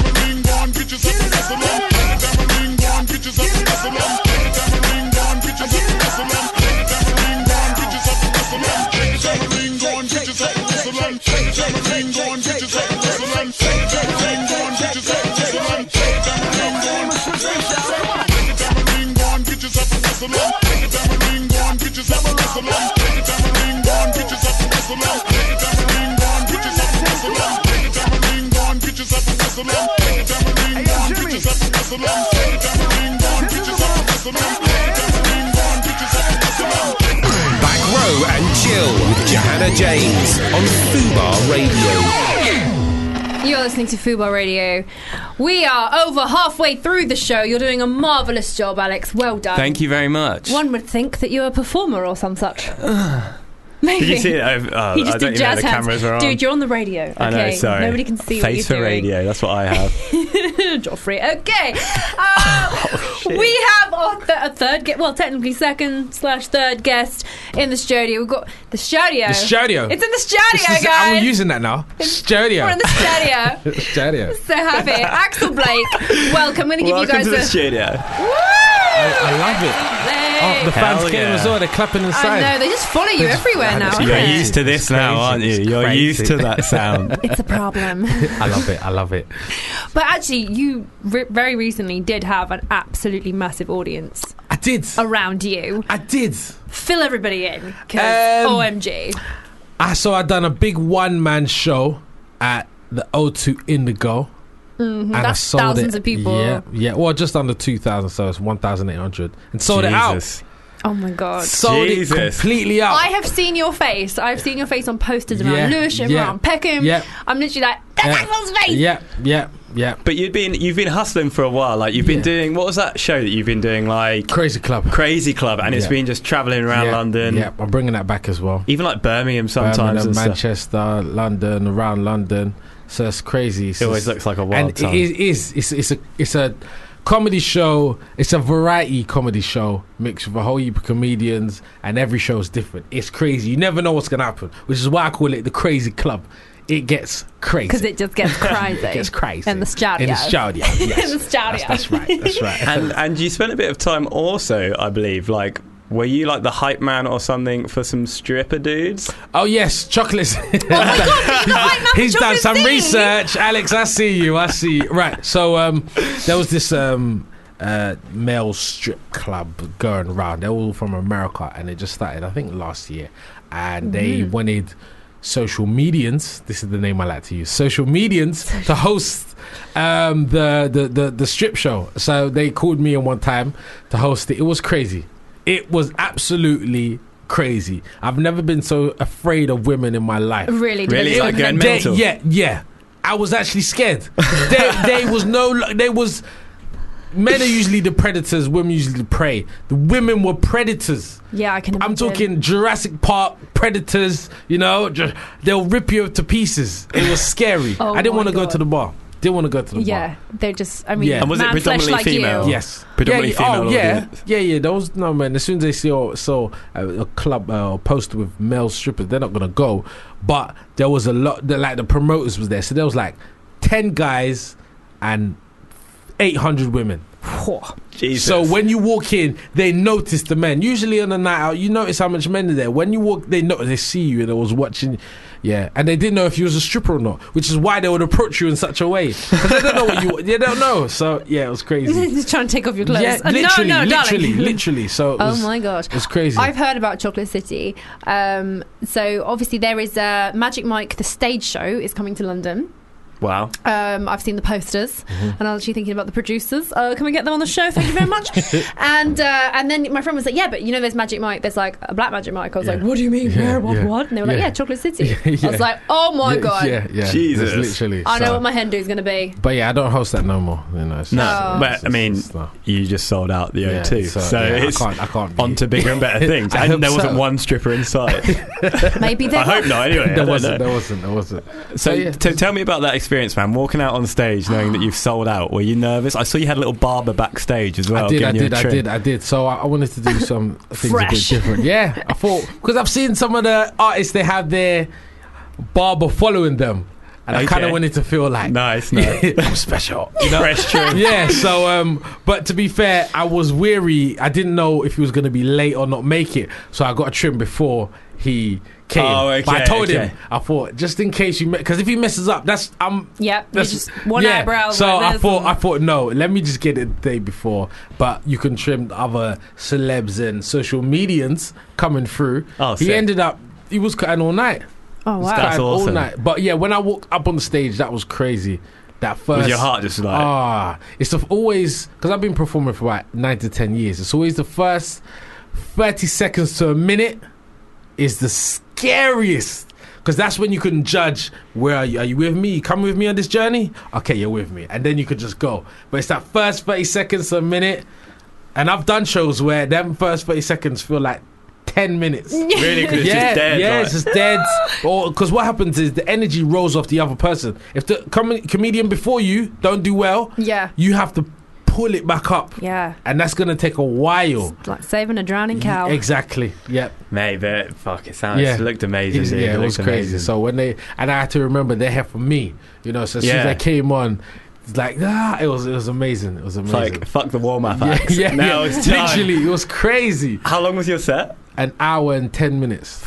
B: Back Row and Chill with Johanna James on Fubar Radio.
C: You're listening to Fubar Radio. We are over halfway through the show. You're doing a marvellous job, Alex. Well done.
D: Thank you very much.
C: One would think that you're a performer or some such. Maybe.
D: Did you see it? I've, oh,
C: He just
D: I don't
C: did
D: even know
C: jazz
D: the
C: hands.
D: cameras are on.
C: Dude, you're on the radio. Okay?
D: I know, sorry.
C: Nobody can see
D: Face
C: what you're
D: for
C: doing.
D: radio, that's what I have.
C: Joffrey. Okay. Uh,
D: Oh, shit.
C: we have our th- a third, ge- well, technically second slash third guest in the studio. We've got the studio.
K: The studio.
C: It's in the studio,
K: This is-
C: guys.
K: I'm using that now. Studio.
C: We're in the studio.
K: Studio.
C: So happy. Axel Blake, welcome. I'm going to give
D: Welcome
C: you guys
D: to the
C: a...
D: studio.
C: Woo!
K: I, I love it. Oh, the fans
D: Hell
K: came
D: yeah.
K: as well. They're clapping inside.
C: I know, they just follow you everywhere now.
D: You're
C: aren't they?
D: used to this now, aren't you?
K: It's
D: You're
K: crazy.
D: used to that sound.
C: It's a problem.
K: I love it. I love it.
C: But actually, you re- very recently did have an absolutely massive audience
K: I did.
C: around you.
K: I did.
C: Fill everybody in, because
K: Um,
C: O M G.
K: I so I done a big one man show at the O two Indigo.
C: Mhm,
K: And I
C: that's
K: sold
C: thousands
K: it.
C: of people.
K: Yeah, yeah. Well, just under two thousand, so it's one thousand eight hundred, and sold
D: Jesus.
K: it out.
C: Oh my god.
K: Sold
D: Jesus.
K: it completely out.
C: I have seen your face. I've seen your face on posters around
K: Yeah,
C: Lewisham,
K: yeah,
C: around Peckham.
K: yeah.
C: I'm literally like, that's
K: Yeah.
C: Axel's face.
K: Yeah, yeah, yeah.
D: But you've been you've been hustling for a while. Like you've been
K: Yeah.
D: doing, what was that show that you've been doing? Like
K: Crazy Club.
D: Crazy Club, and it's
K: Yeah.
D: been just travelling around
K: yeah,
D: London.
K: Yeah, I'm bringing that back as well.
D: Even like Birmingham sometimes.
K: Birmingham,
D: and stuff.
K: Manchester, London, around London. So it's crazy. It's
D: It always
K: just-
D: looks like a wild
K: and
D: time.
K: it is. It's it's a it's a comedy show. It's a variety comedy show mixed with a whole heap of comedians, and every show is different. It's crazy. You never know what's gonna happen, which is why I call it the Crazy Club. It gets crazy
C: Because it just gets crazy.
K: It gets crazy
C: In the studio.
K: In the studio. Yes.
C: In the studio.
K: That's, that's right. That's right.
D: and and you spent a bit of time also, I believe, like. Were you like the hype man or something for some stripper dudes?
K: Oh yes, chocolates.
C: Oh my god, he's the hype man for
K: He's done
C: Chocolate
K: some
C: City.
K: research, Alex. I see you. I see you. Right. So um, there was this um, uh, male strip club going around. They're all from America, and they just started, I think, last year. And they
C: Mm-hmm.
K: wanted social medians. This is the name I like to use. Social medians to host um, the, the the the strip show. So they called me in one time to host it. It was crazy. It was absolutely crazy. I've never been so afraid of women in my life.
C: Really?
D: Really?
C: It
D: Like
C: was
D: going
C: meant-
K: They-
D: mental?
K: yeah, yeah. I was actually scared. there, there was no. There was. Men are usually the predators. Women usually the prey. The women were predators.
C: Yeah, I can imagine.
K: I'm talking Jurassic Park predators. You know, ju- they'll rip you to pieces. It was scary.
C: Oh
K: I didn't
C: my
K: want to go
C: God.
K: to the bar. Didn't want to go to the
C: Yeah,
K: bar.
C: they're just, I mean,
K: Yeah.
D: And was it
C: man flesh
D: predominantly
C: like
D: female?
C: you.
K: Yes.
D: Predominantly
K: yeah,
D: female
K: Oh yeah,
D: audience.
K: yeah, yeah. Those no man. As soon as they saw saw a, a club uh, or poster with male strippers, they're not gonna go. But there was a lot. The, like the promoters was there, so there was like ten guys and eight hundred women.
D: Jesus.
K: So when you walk in, they notice the men. Usually on a night out, you notice how much men are there. When you walk, they know they see you, and they was watching. Yeah, and they didn't know if you was a stripper or not, which is why they would approach you in such a way. 'Cause they don't know what you. They don't know. So yeah, it was crazy.
C: Just trying to take off your clothes.
K: Yeah,
C: Uh,
K: literally,
C: no, no,
K: literally,
C: darling.
K: literally. So it
C: Oh
K: was,
C: my gosh.
K: it was crazy.
C: I've heard about Chocolate City. Um, so obviously there is a Magic Mike, the stage show, is coming to London.
D: wow.
C: Um, I've seen the posters,
K: Mm-hmm.
C: and I was actually thinking about the producers. Uh, can we get them on the show? Thank you very much. and uh, and then my friend was like, "Yeah, but you know, there's Magic Mike. There's like a black Magic Mike." I was
K: Yeah.
C: like, "What do you mean?
K: Yeah,
C: Where? What?
K: yeah,
C: What?" And they were like,
K: yeah.
C: "Yeah, Chocolate City."
K: Yeah.
C: I was like, "Oh my
K: yeah,
C: god,
K: Yeah, yeah.
D: Jesus.
K: It's literally.
C: I know
K: so-
C: what my Hindu's gonna be."
K: But yeah, I don't host that no more. You know, it's
D: No,
K: just-
D: but
K: it's
D: I mean,
K: just- no.
D: you just sold out the
K: Yeah,
D: O two, so,
K: so, yeah, I
D: it's
K: can't- I can't be-
D: on to bigger and better things.
K: I hope
D: And there wasn't
K: so.
D: one stripper inside.
C: Maybe they.
D: I hope not. Anyway, I
K: there
D: don't
K: wasn't.
D: know.
K: There wasn't. There wasn't.
D: So,
K: yeah,
D: so tell me about that experience, man. Walking out on stage knowing that you've sold out. Were you nervous? I saw you had a little barber backstage as well.
K: I did, I
D: giving you a
K: did, I
D: trim.
K: did, I did. So I, I wanted to do some things a bit
C: Fresh.
K: different. Yeah, I thought because I've seen some of the artists, they have their barber following them, and I kind
D: Okay.
K: of wanted to feel like
D: Nice, nice.
K: yeah, I'm special. You know?
D: Fresh trim.
K: Yeah. So, um, but to be fair, I was weary. I didn't know if he was going to be late or not make it, so I got a trim before he came.
D: Oh, okay,
K: but I told
D: okay.
K: him, I thought just in case you, because if he messes up, that's I'm.
C: Yeah, you
K: That's
C: just one
K: yeah.
C: eyebrow.
K: So
C: like
K: I
C: this
K: thought,
C: and-
K: I thought, no, let me just get it the day before. But you can trim the other celebs and social medians coming through.
D: Oh,
K: he
D: sick.
K: ended up, he was cutting all night.
C: Oh wow.
D: That's
K: Cutting all
D: awesome.
K: night. But yeah, when I walked up on the stage, that was crazy. That first,
D: Was your heart just like?
K: ah, it's the, always because I've been performing for about nine to ten years. It's always the first thirty seconds to a minute is the scariest because that's when you can judge where are you. Are you with me? Come with me on this journey? Okay, you're with me, and then you could just go. But it's that first thirty seconds to a minute, and I've done shows where them first thirty seconds feel like ten minutes.
D: Really? Because it's
K: yeah,
D: just dead.
K: yeah,
D: like-
K: it's just dead. Or because what happens is the energy rolls off the other person. If the com- comedian before you don't do well,
C: Yeah.
K: you have to pull it back up,
C: Yeah.
K: and that's gonna take a while.
C: Like saving a drowning cow.
K: Exactly. Yep.
D: Mate, but fuck, it sounds.
K: Yeah.
D: It looked amazing.
K: It's-
D: dude.
K: yeah, it was
D: looked
K: crazy.
D: amazing.
K: So when they and I had to remember they're here for me, you know. So as soon as
D: Yeah.
K: I came on, it's like ah, it was it was amazing. It was
D: It's
K: amazing.
D: like fuck the warm up
K: yeah,
D: acts.
K: yeah,
D: now
K: yeah.
D: it's time.
K: Literally, it was crazy.
D: How long was your set?
K: An hour and ten minutes.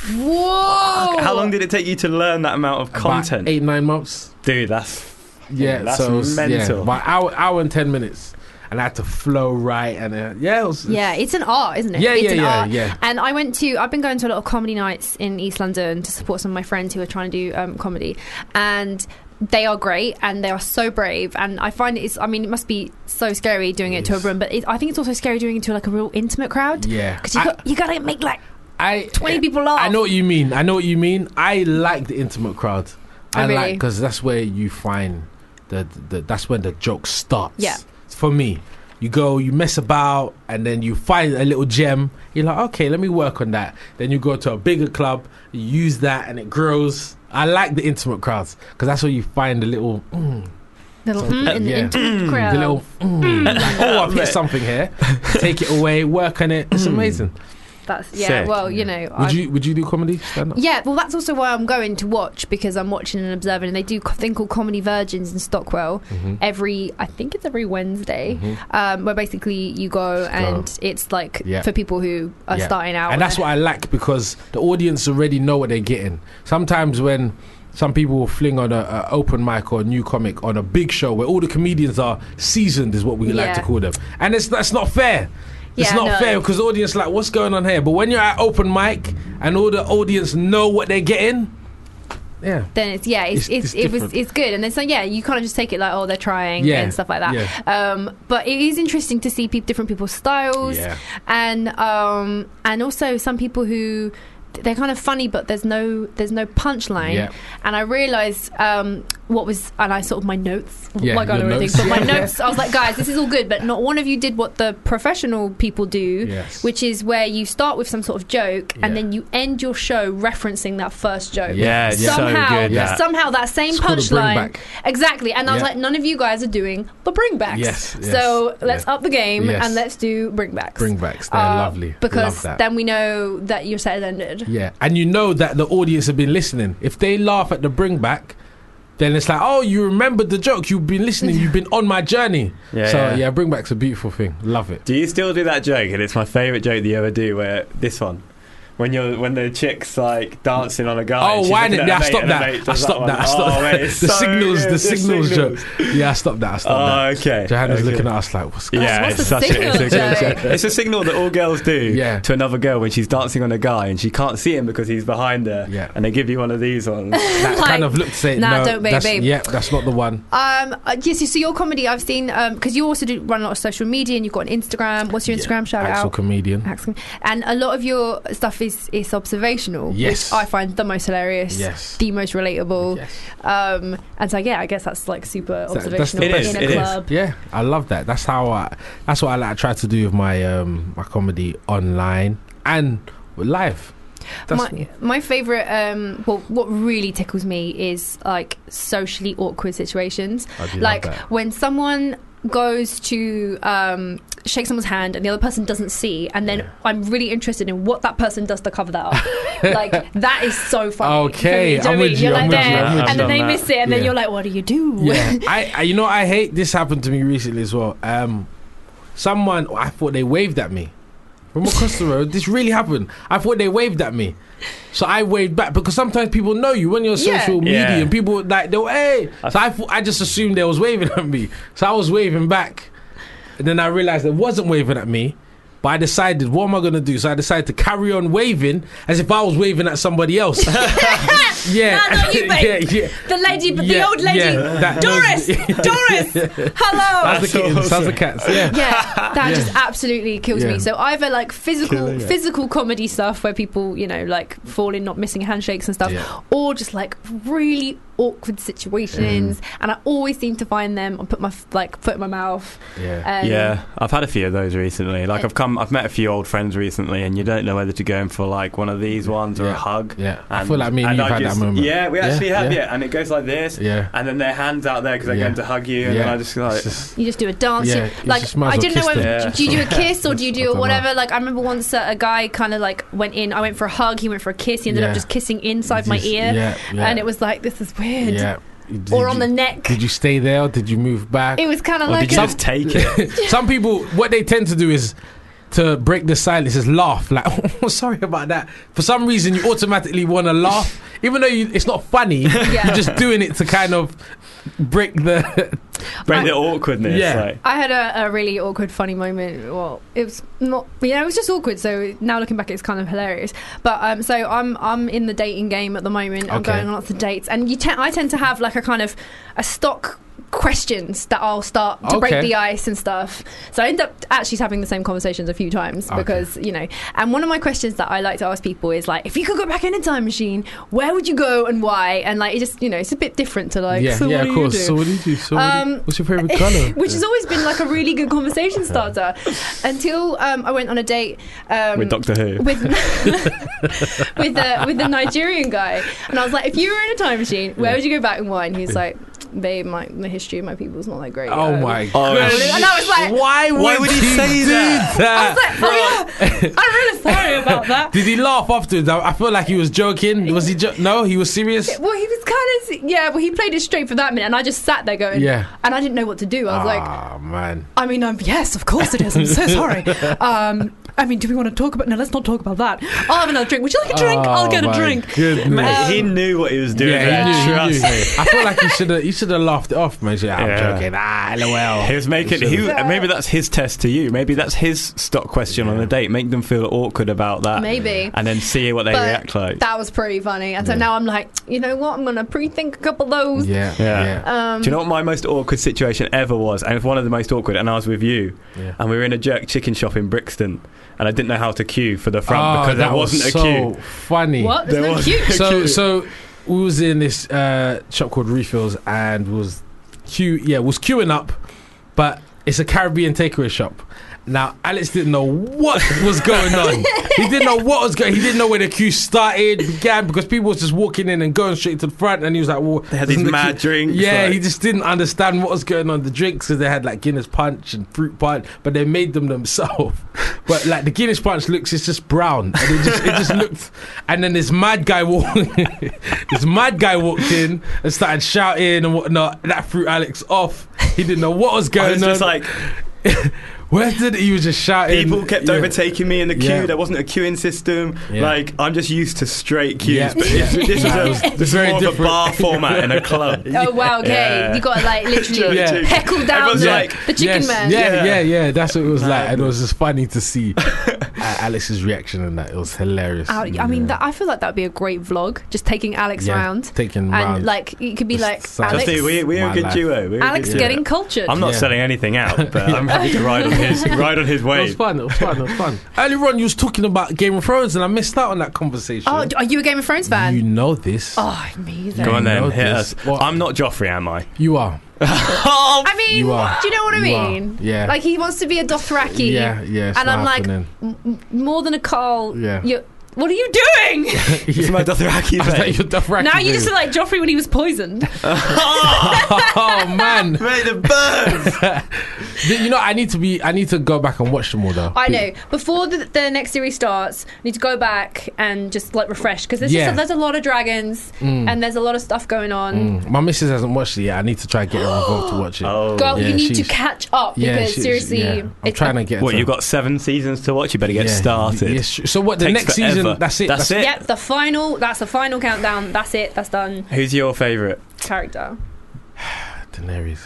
C: Whoa.
D: How long did it take you to learn that amount of content?
K: About eight nine months.
D: Dude, that's
K: Yeah,
D: that's
K: so it was,
D: mental.
K: Yeah, about hour hour and ten minutes, and I had to flow right, and uh, yeah, it was,
C: Yeah, it's an art, isn't it?
K: Yeah,
C: it's
K: yeah,
C: an
K: yeah,
C: art.
K: yeah.
C: And I went to, I've been going to a lot of comedy nights in East London to support some of my friends who are trying to do um, comedy. And they are great and they are so brave. And I find it's, I mean, it must be so scary doing it to a
K: Yes.
C: room, but it, I think it's also scary doing it to like a real intimate crowd.
K: yeah.
C: Because you,
K: I-
C: got, you got to make like
K: I
C: twenty people laugh.
K: I know what you mean. I know what you mean. I like the intimate crowd.
C: Oh,
K: I like
C: really?
K: because that's where you find the, the that's when the joke starts.
C: Yeah.
K: For me, you go, you mess about, and then you find a little gem. You're like, okay, let me work on that. Then you go to a bigger club, you use that, and it grows. I like the intimate crowds because that's where you find the little. Mm,
C: Little
K: So-
C: mm in the
K: yeah.
C: intimate crowd.
K: the little. Mm, like, oh, I've hit something here. Take it away, work on it. It's amazing.
C: That's, yeah,
D: Sick.
C: well, you know.
K: Would
C: I've-
K: you Would you do comedy stand up?
C: Yeah, well, that's also why I'm going to watch because I'm watching and observing, and they do a thing called Comedy Virgins in Stockwell
K: Mm-hmm.
C: every, I think it's every Wednesday, um, where basically you go and it's like
K: Yeah.
C: for people who are
K: Yeah.
C: starting out.
K: And that's what I like because the audience already know what they're getting. Sometimes when some people will fling on a, a open mic or a new comic on a big show where all the comedians are seasoned, is what we like
C: Yeah.
K: to call them, and it's that's not fair. It's
C: Yeah,
K: not
C: no.
K: fair because the audience like, what's going on here? But when you're at open mic and all the audience know what they're getting, yeah,
C: Then it's yeah, it's,
K: It's-
C: it's,
K: it's
C: it was
K: different.
C: it's good, and then so yeah, you kind of just take it like oh they're trying
K: Yeah,
C: and stuff like that.
K: yeah.
C: Um, but it is interesting to see peop different people's styles,
K: Yeah.
C: and um, and also some people who they're kind of funny, but there's no there's no punchline.
K: Yeah.
C: And I realised um, what was, and I sort of my notes,
K: Yeah,
C: like I
K: your
C: don't know
K: notes.
C: anything, but my
K: Yeah.
C: notes. I was like, guys, this is all good, but not one of you did what the professional people do,
K: Yes.
C: which is where you start with some sort of joke and
K: Yeah.
C: then you end your show referencing that first joke.
D: Yeah, yeah.
C: somehow,
D: So good, yeah.
C: somehow that same
K: It's called a bring
C: punchline,
K: back.
C: exactly. And I was
K: Yeah.
C: like, none of you guys are doing the bringbacks.
K: Yes, yes,
C: so let's
K: yeah.
C: up the game
K: Yes.
C: and let's do bringbacks.
K: bringbacks, they're
C: Uh,
K: lovely.
C: because
K: Love that.
C: then we know that your set has ended.
K: Yeah, and you know that the audience have been listening. If they laugh at the bring back, then it's like, oh, you remembered the joke. You've been listening. You've been on my journey.
D: Yeah,
K: so
D: yeah.
K: yeah, bring back's a beautiful thing. Love it.
D: Do you still do that joke? And it's my favourite joke that you ever do. Where this one, when you're when the chick's like dancing on a guy.
K: Oh,
D: and she's
K: why
D: looking
K: didn't
D: at
K: I
D: her mate
K: stop
D: and her
K: that?
D: mate
K: I
D: does
K: stopped
D: one.
K: that. I stopped
D: Oh, mate, it's
K: the
D: so
K: signals.
D: good,
K: The signals
D: signals.
K: joke. Yeah, I stopped that. I stopped
D: Oh,
K: that.
D: okay.
K: Johanna's
D: okay.
K: looking at us like, what's going
D: Yeah,
C: What's
D: it's
C: the
D: such a, it's, a
C: signal
D: good,
C: joke?
D: it's a signal that all girls do
K: Yeah.
D: to another girl when she's dancing on a guy and she can't see him because he's behind her.
K: Yeah.
D: And they give you one of these ones.
K: That
C: Like,
K: kind of look to say,
C: nah,
K: no,
C: don't, babe,
K: that's,
C: babe.
K: yeah, that's not the one.
C: Um, uh, yes, so your comedy I've seen because you also do run a lot of social media and you've got an Instagram. What's your Instagram? Shout it
K: Axel
C: out.
K: comedian.
C: Axel. And a lot of your stuff is is observational,
K: Yes.
C: which I find the most hilarious,
K: Yes.
C: the most relatable.
K: Yes.
C: Um, and so yeah, I guess that's like super
K: That- that's
C: observational
K: the
D: It is,
C: in a
D: it is.
C: club.
K: Yeah, I love that. That's how I. That's what I like. Try to do with my um my comedy online and live. That's
C: my my favorite, um, well, what really tickles me is like socially awkward situations.
K: I do love
C: Like
K: that.
C: when someone goes to um, shake someone's hand and the other person doesn't see, and then
K: Yeah.
C: I'm really interested in what that person does to cover that up. Like that is so funny.
K: Okay,
C: for me. Do you know
K: I'm
C: what I mean?
K: with you,
C: You're
K: I'm
C: like
K: with you,
C: there,
K: I'm with
C: and
D: you.
C: then they
D: I've done
C: miss it, and then
K: Yeah.
C: you're like, what do you do?
K: Yeah, I, I, you know, I hate this happened to me recently as well. Um, someone, I thought they waved at me from across the road. This really happened. I thought they waved at me, so I waved back because sometimes people know you when you're on
C: Yeah.
K: social media,
D: Yeah.
K: and people like they'll hey. So I, thought, I just assumed they was waving at me, so I was waving back, and then I realized they wasn't waving at me. But I decided, what am I going to do? So I decided to carry on waving as if I was waving at somebody else. yeah.
C: No, not you, babe.
K: yeah, yeah.
C: The lady, but
K: Yeah,
C: the old lady,
K: yeah, that-
C: Doris, Doris, hello.
K: How's the kittens? How's
D: awesome.
K: the cats? Yeah.
C: Yeah, that
K: Yeah.
C: just absolutely kills
K: Yeah.
C: me. So either like physical,
K: Killing it.
C: physical comedy stuff where people, you know, like fall in not missing handshakes and stuff,
K: Yeah.
C: or just like really awkward situations. And I always seem to find them and put my f- like foot in my mouth.
K: Yeah.
C: And
D: Yeah, I've had a few of those recently. Like I've come, I've met a few old friends recently, and you don't know whether to go in for like one of these ones or
K: Yeah.
D: a hug.
K: Yeah. I
D: And-
K: feel like me and
D: and
K: you've
D: I
K: had
D: just-
K: that moment.
D: Yeah, we
K: Yeah,
D: actually have.
K: yeah.
D: Yeah. and it goes like this.
K: Yeah.
D: And then their hands out there because they're
K: Yeah.
D: going to hug you, and
K: Yeah.
D: then I just like.
K: It's just-
C: You just do a dance.
K: Yeah,
C: you-
K: you
C: like
K: just might as
C: I
K: well
C: didn't know
K: kiss
C: whether
D: them. Yeah.
C: do you do a kiss or do you
K: I
C: do
K: don't know.
C: whatever. Like I remember once uh, a guy kind of like went in. I went for a hug. He went for a kiss. He ended
K: Yeah.
C: up just kissing inside my
K: Just-
C: ear,
K: yeah, yeah.
C: and it was like this is weird.
K: Yeah. Did
C: Or
K: you-
C: on the neck.
K: Did you stay there or did you move back?
C: It was kind of
D: Or
C: like
D: did you
C: a-
D: just take it?
K: Some people, what they tend to do is to break the silence is laugh. Like, oh, sorry about that. For some reason, you automatically want to laugh, even though you, it's not funny.
C: Yeah.
K: You're just doing it to kind of break the.
D: Break the awkwardness.
K: Yeah.
D: Like.
C: I had a, a really awkward, funny moment. Well, it was not, you know, it was just awkward. So now looking back, it's kind of hilarious. But um, so I'm I'm in the dating game at the moment. I'm
K: Okay.
C: going on lots of dates, and you te- I tend to have like a kind of a stock questions that I'll start to break
K: Okay.
C: the ice and stuff. So I end up actually having the same conversations a few times
K: Okay.
C: because you know. And one of my questions that I like to ask people is like, if you could go back in a time machine, where would you go and why? And like, it just you know, it's a bit different to like.
K: yeah,
C: so
K: yeah,
C: what
K: of
C: do
K: course.
C: You do?
K: So what do you do? So what do you-
C: Um,
K: what's your favorite color?
C: Which has always been like a really good conversation starter until um, I went on a date um,
D: With Doctor Who.
C: with with the with the Nigerian guy, and I was like, if you were in a time machine, where
K: Yeah.
C: would you go back and why? And he's like, babe, my the history of my people is not that great.
K: Oh
C: Um,
K: my
D: Oh,
K: god!
D: shit.
C: And I was like,
K: Why would,
D: Why would he
K: he
D: say
K: do
D: that?
C: I was like, oh, yeah, I'm really sorry about that.
K: Did he laugh afterwards? I, I feel like he was joking. Was he? Jo- no, he was serious.
C: Well, he was kind of yeah. Well, he played it straight for that minute, and I just sat there going,
K: Yeah.
C: and I didn't know what to do. I was like,
K: Ah man.
C: I mean, um, yes, of course it is. I'm so sorry. Um, I mean, do we want to talk about? No, let's not talk about that. I'll have another drink. Would you like a drink?
K: Oh,
C: I'll get a
K: my
C: drink.
K: Goodness.
D: Mate, he knew what he was doing.
K: Yeah,
D: there.
K: he knew, he
D: Trust
K: knew.
D: me.
K: I feel like he should have. He should have laughed it off, man. Yeah, I'm
D: Yeah.
K: joking. Ah, lol.
D: He was making. He, maybe that's his test to you. Maybe that's his stock question on a date. Make them feel awkward about that.
C: Maybe.
D: And then see what they
C: But
D: react like.
C: That was pretty funny. And so
K: Yeah.
C: now I'm like, you know what? I'm going to pre-think a couple of those.
K: Yeah,
D: Yeah.
K: yeah.
C: Um,
D: Do you know what my most awkward situation ever was? And it was one of the most awkward. And I was with you,
K: Yeah.
D: and we were in a jerk chicken shop in Brixton, and I didn't know how to queue for the front
K: Oh,
D: because there
K: that
D: wasn't
K: was
D: a
K: so
D: queue.
K: funny.
C: What? There's
D: There
C: no
D: was-
C: cute.
K: So, so we was in this uh, shop called Refills and was queue. Yeah, was queuing up, but it's a Caribbean takeaway shop. Now, Alex didn't know what was going on. He didn't know what was going. He didn't know where the queue started, began, because people was just walking in and going straight to the front. And he was like, "Well,
D: They had these
K: doesn't the
D: mad
K: queue-"
D: drinks,
K: Yeah,
D: like-
K: he just didn't understand what was going on. The drinks, because they had like Guinness Punch and Fruit Punch, but they made them themselves. But like the Guinness Punch looks, it's just brown, and it just it just looked. And then this mad guy walked, this mad guy walked in and started shouting and whatnot. That threw Alex off. He didn't know what was
D: I
K: going
D: was
K: on.
D: just like,
K: Where did he was just shouting?
D: people kept
K: Yeah.
D: overtaking me in the queue.
K: Yeah.
D: There wasn't a queuing system.
K: Yeah.
D: Like, I'm just used to straight queues.
K: Yeah.
D: But this, this is
K: Nah,
D: a,
K: it was
D: this is
K: very
D: more of a
K: different.
D: bar format in a club.
C: Oh wow, okay.
D: Yeah.
C: You got to like literally
K: Yeah.
C: heckle down
D: Everyone's
C: the,
D: like,
C: the chicken
K: Yes,
C: man.
K: Yeah, yeah,
D: Yeah.
K: yeah, That's what it was like, and it
D: Madness.
K: was just funny to see uh, Alex's reaction and that. It was hilarious.
C: I I mean,
K: Yeah.
C: that, I feel like that'd be a great vlog, just taking Alex
K: Yeah,
C: around,
K: taking
C: and
K: round.
C: like it could be
K: Just
C: like
K: sounds-
C: Alex,
D: Just we, we're
K: My
D: a good
K: life.
D: duo. We're a
C: Alex
D: good duo.
C: getting cultured.
D: I'm not
K: Yeah.
D: selling anything out, but I'm happy to ride on his ride on his
K: It was
D: wave.
K: fun. It was fun. It was fun. Earlier on, you was talking about Game of Thrones, and I missed out on that conversation.
C: Oh, are you a Game of Thrones fan?
K: You know this.
C: Oh, amazing.
D: Go on
K: You
D: then,
K: know
D: hit
K: this.
D: us.
K: What?
D: I'm not Joffrey, am I?
K: You are.
C: I mean,
K: You are.
C: do you know what I
K: You are.
C: mean?
K: Yeah.
C: Like he wants to be a Dothraki.
K: Yeah, yeah. It's
C: and
K: not
C: I'm
K: happening.
C: like, m- m- more than a Carl.
K: Yeah.
C: You're, What are you doing?
D: It's my Dothraki
K: I was like,
D: babe.
K: your Dothraki
C: Now you
K: babe.
C: just look like Joffrey when he was poisoned.
K: Oh man,
D: Mate, the birds.
K: you know I need to be. I need to go back and watch them all though.
C: I know. Before the, the next series starts, I need to go back and just like refresh because there's
K: Yeah.
C: just a, there's a lot of dragons
K: Mm.
C: and there's a lot of stuff going on.
K: Mm. My missus hasn't watched it yet. I need to try and get her involved to watch it.
D: Oh.
C: Girl,
K: Yeah,
C: you need to
K: she's-
C: catch up
K: Yeah,
C: because
K: she-
C: seriously,
K: yeah. I'm
C: it's
K: trying to get.
D: What,
K: to,
D: you've got seven seasons to watch? You better get
K: yeah,
D: started.
K: yes, sure. So what? The
D: Takes
K: next
D: forever.
K: season. That's it.
D: That's it.
C: Yep, the final. That's the final countdown. That's it. That's done.
D: Who's your favourite?
C: Character
K: Daenerys.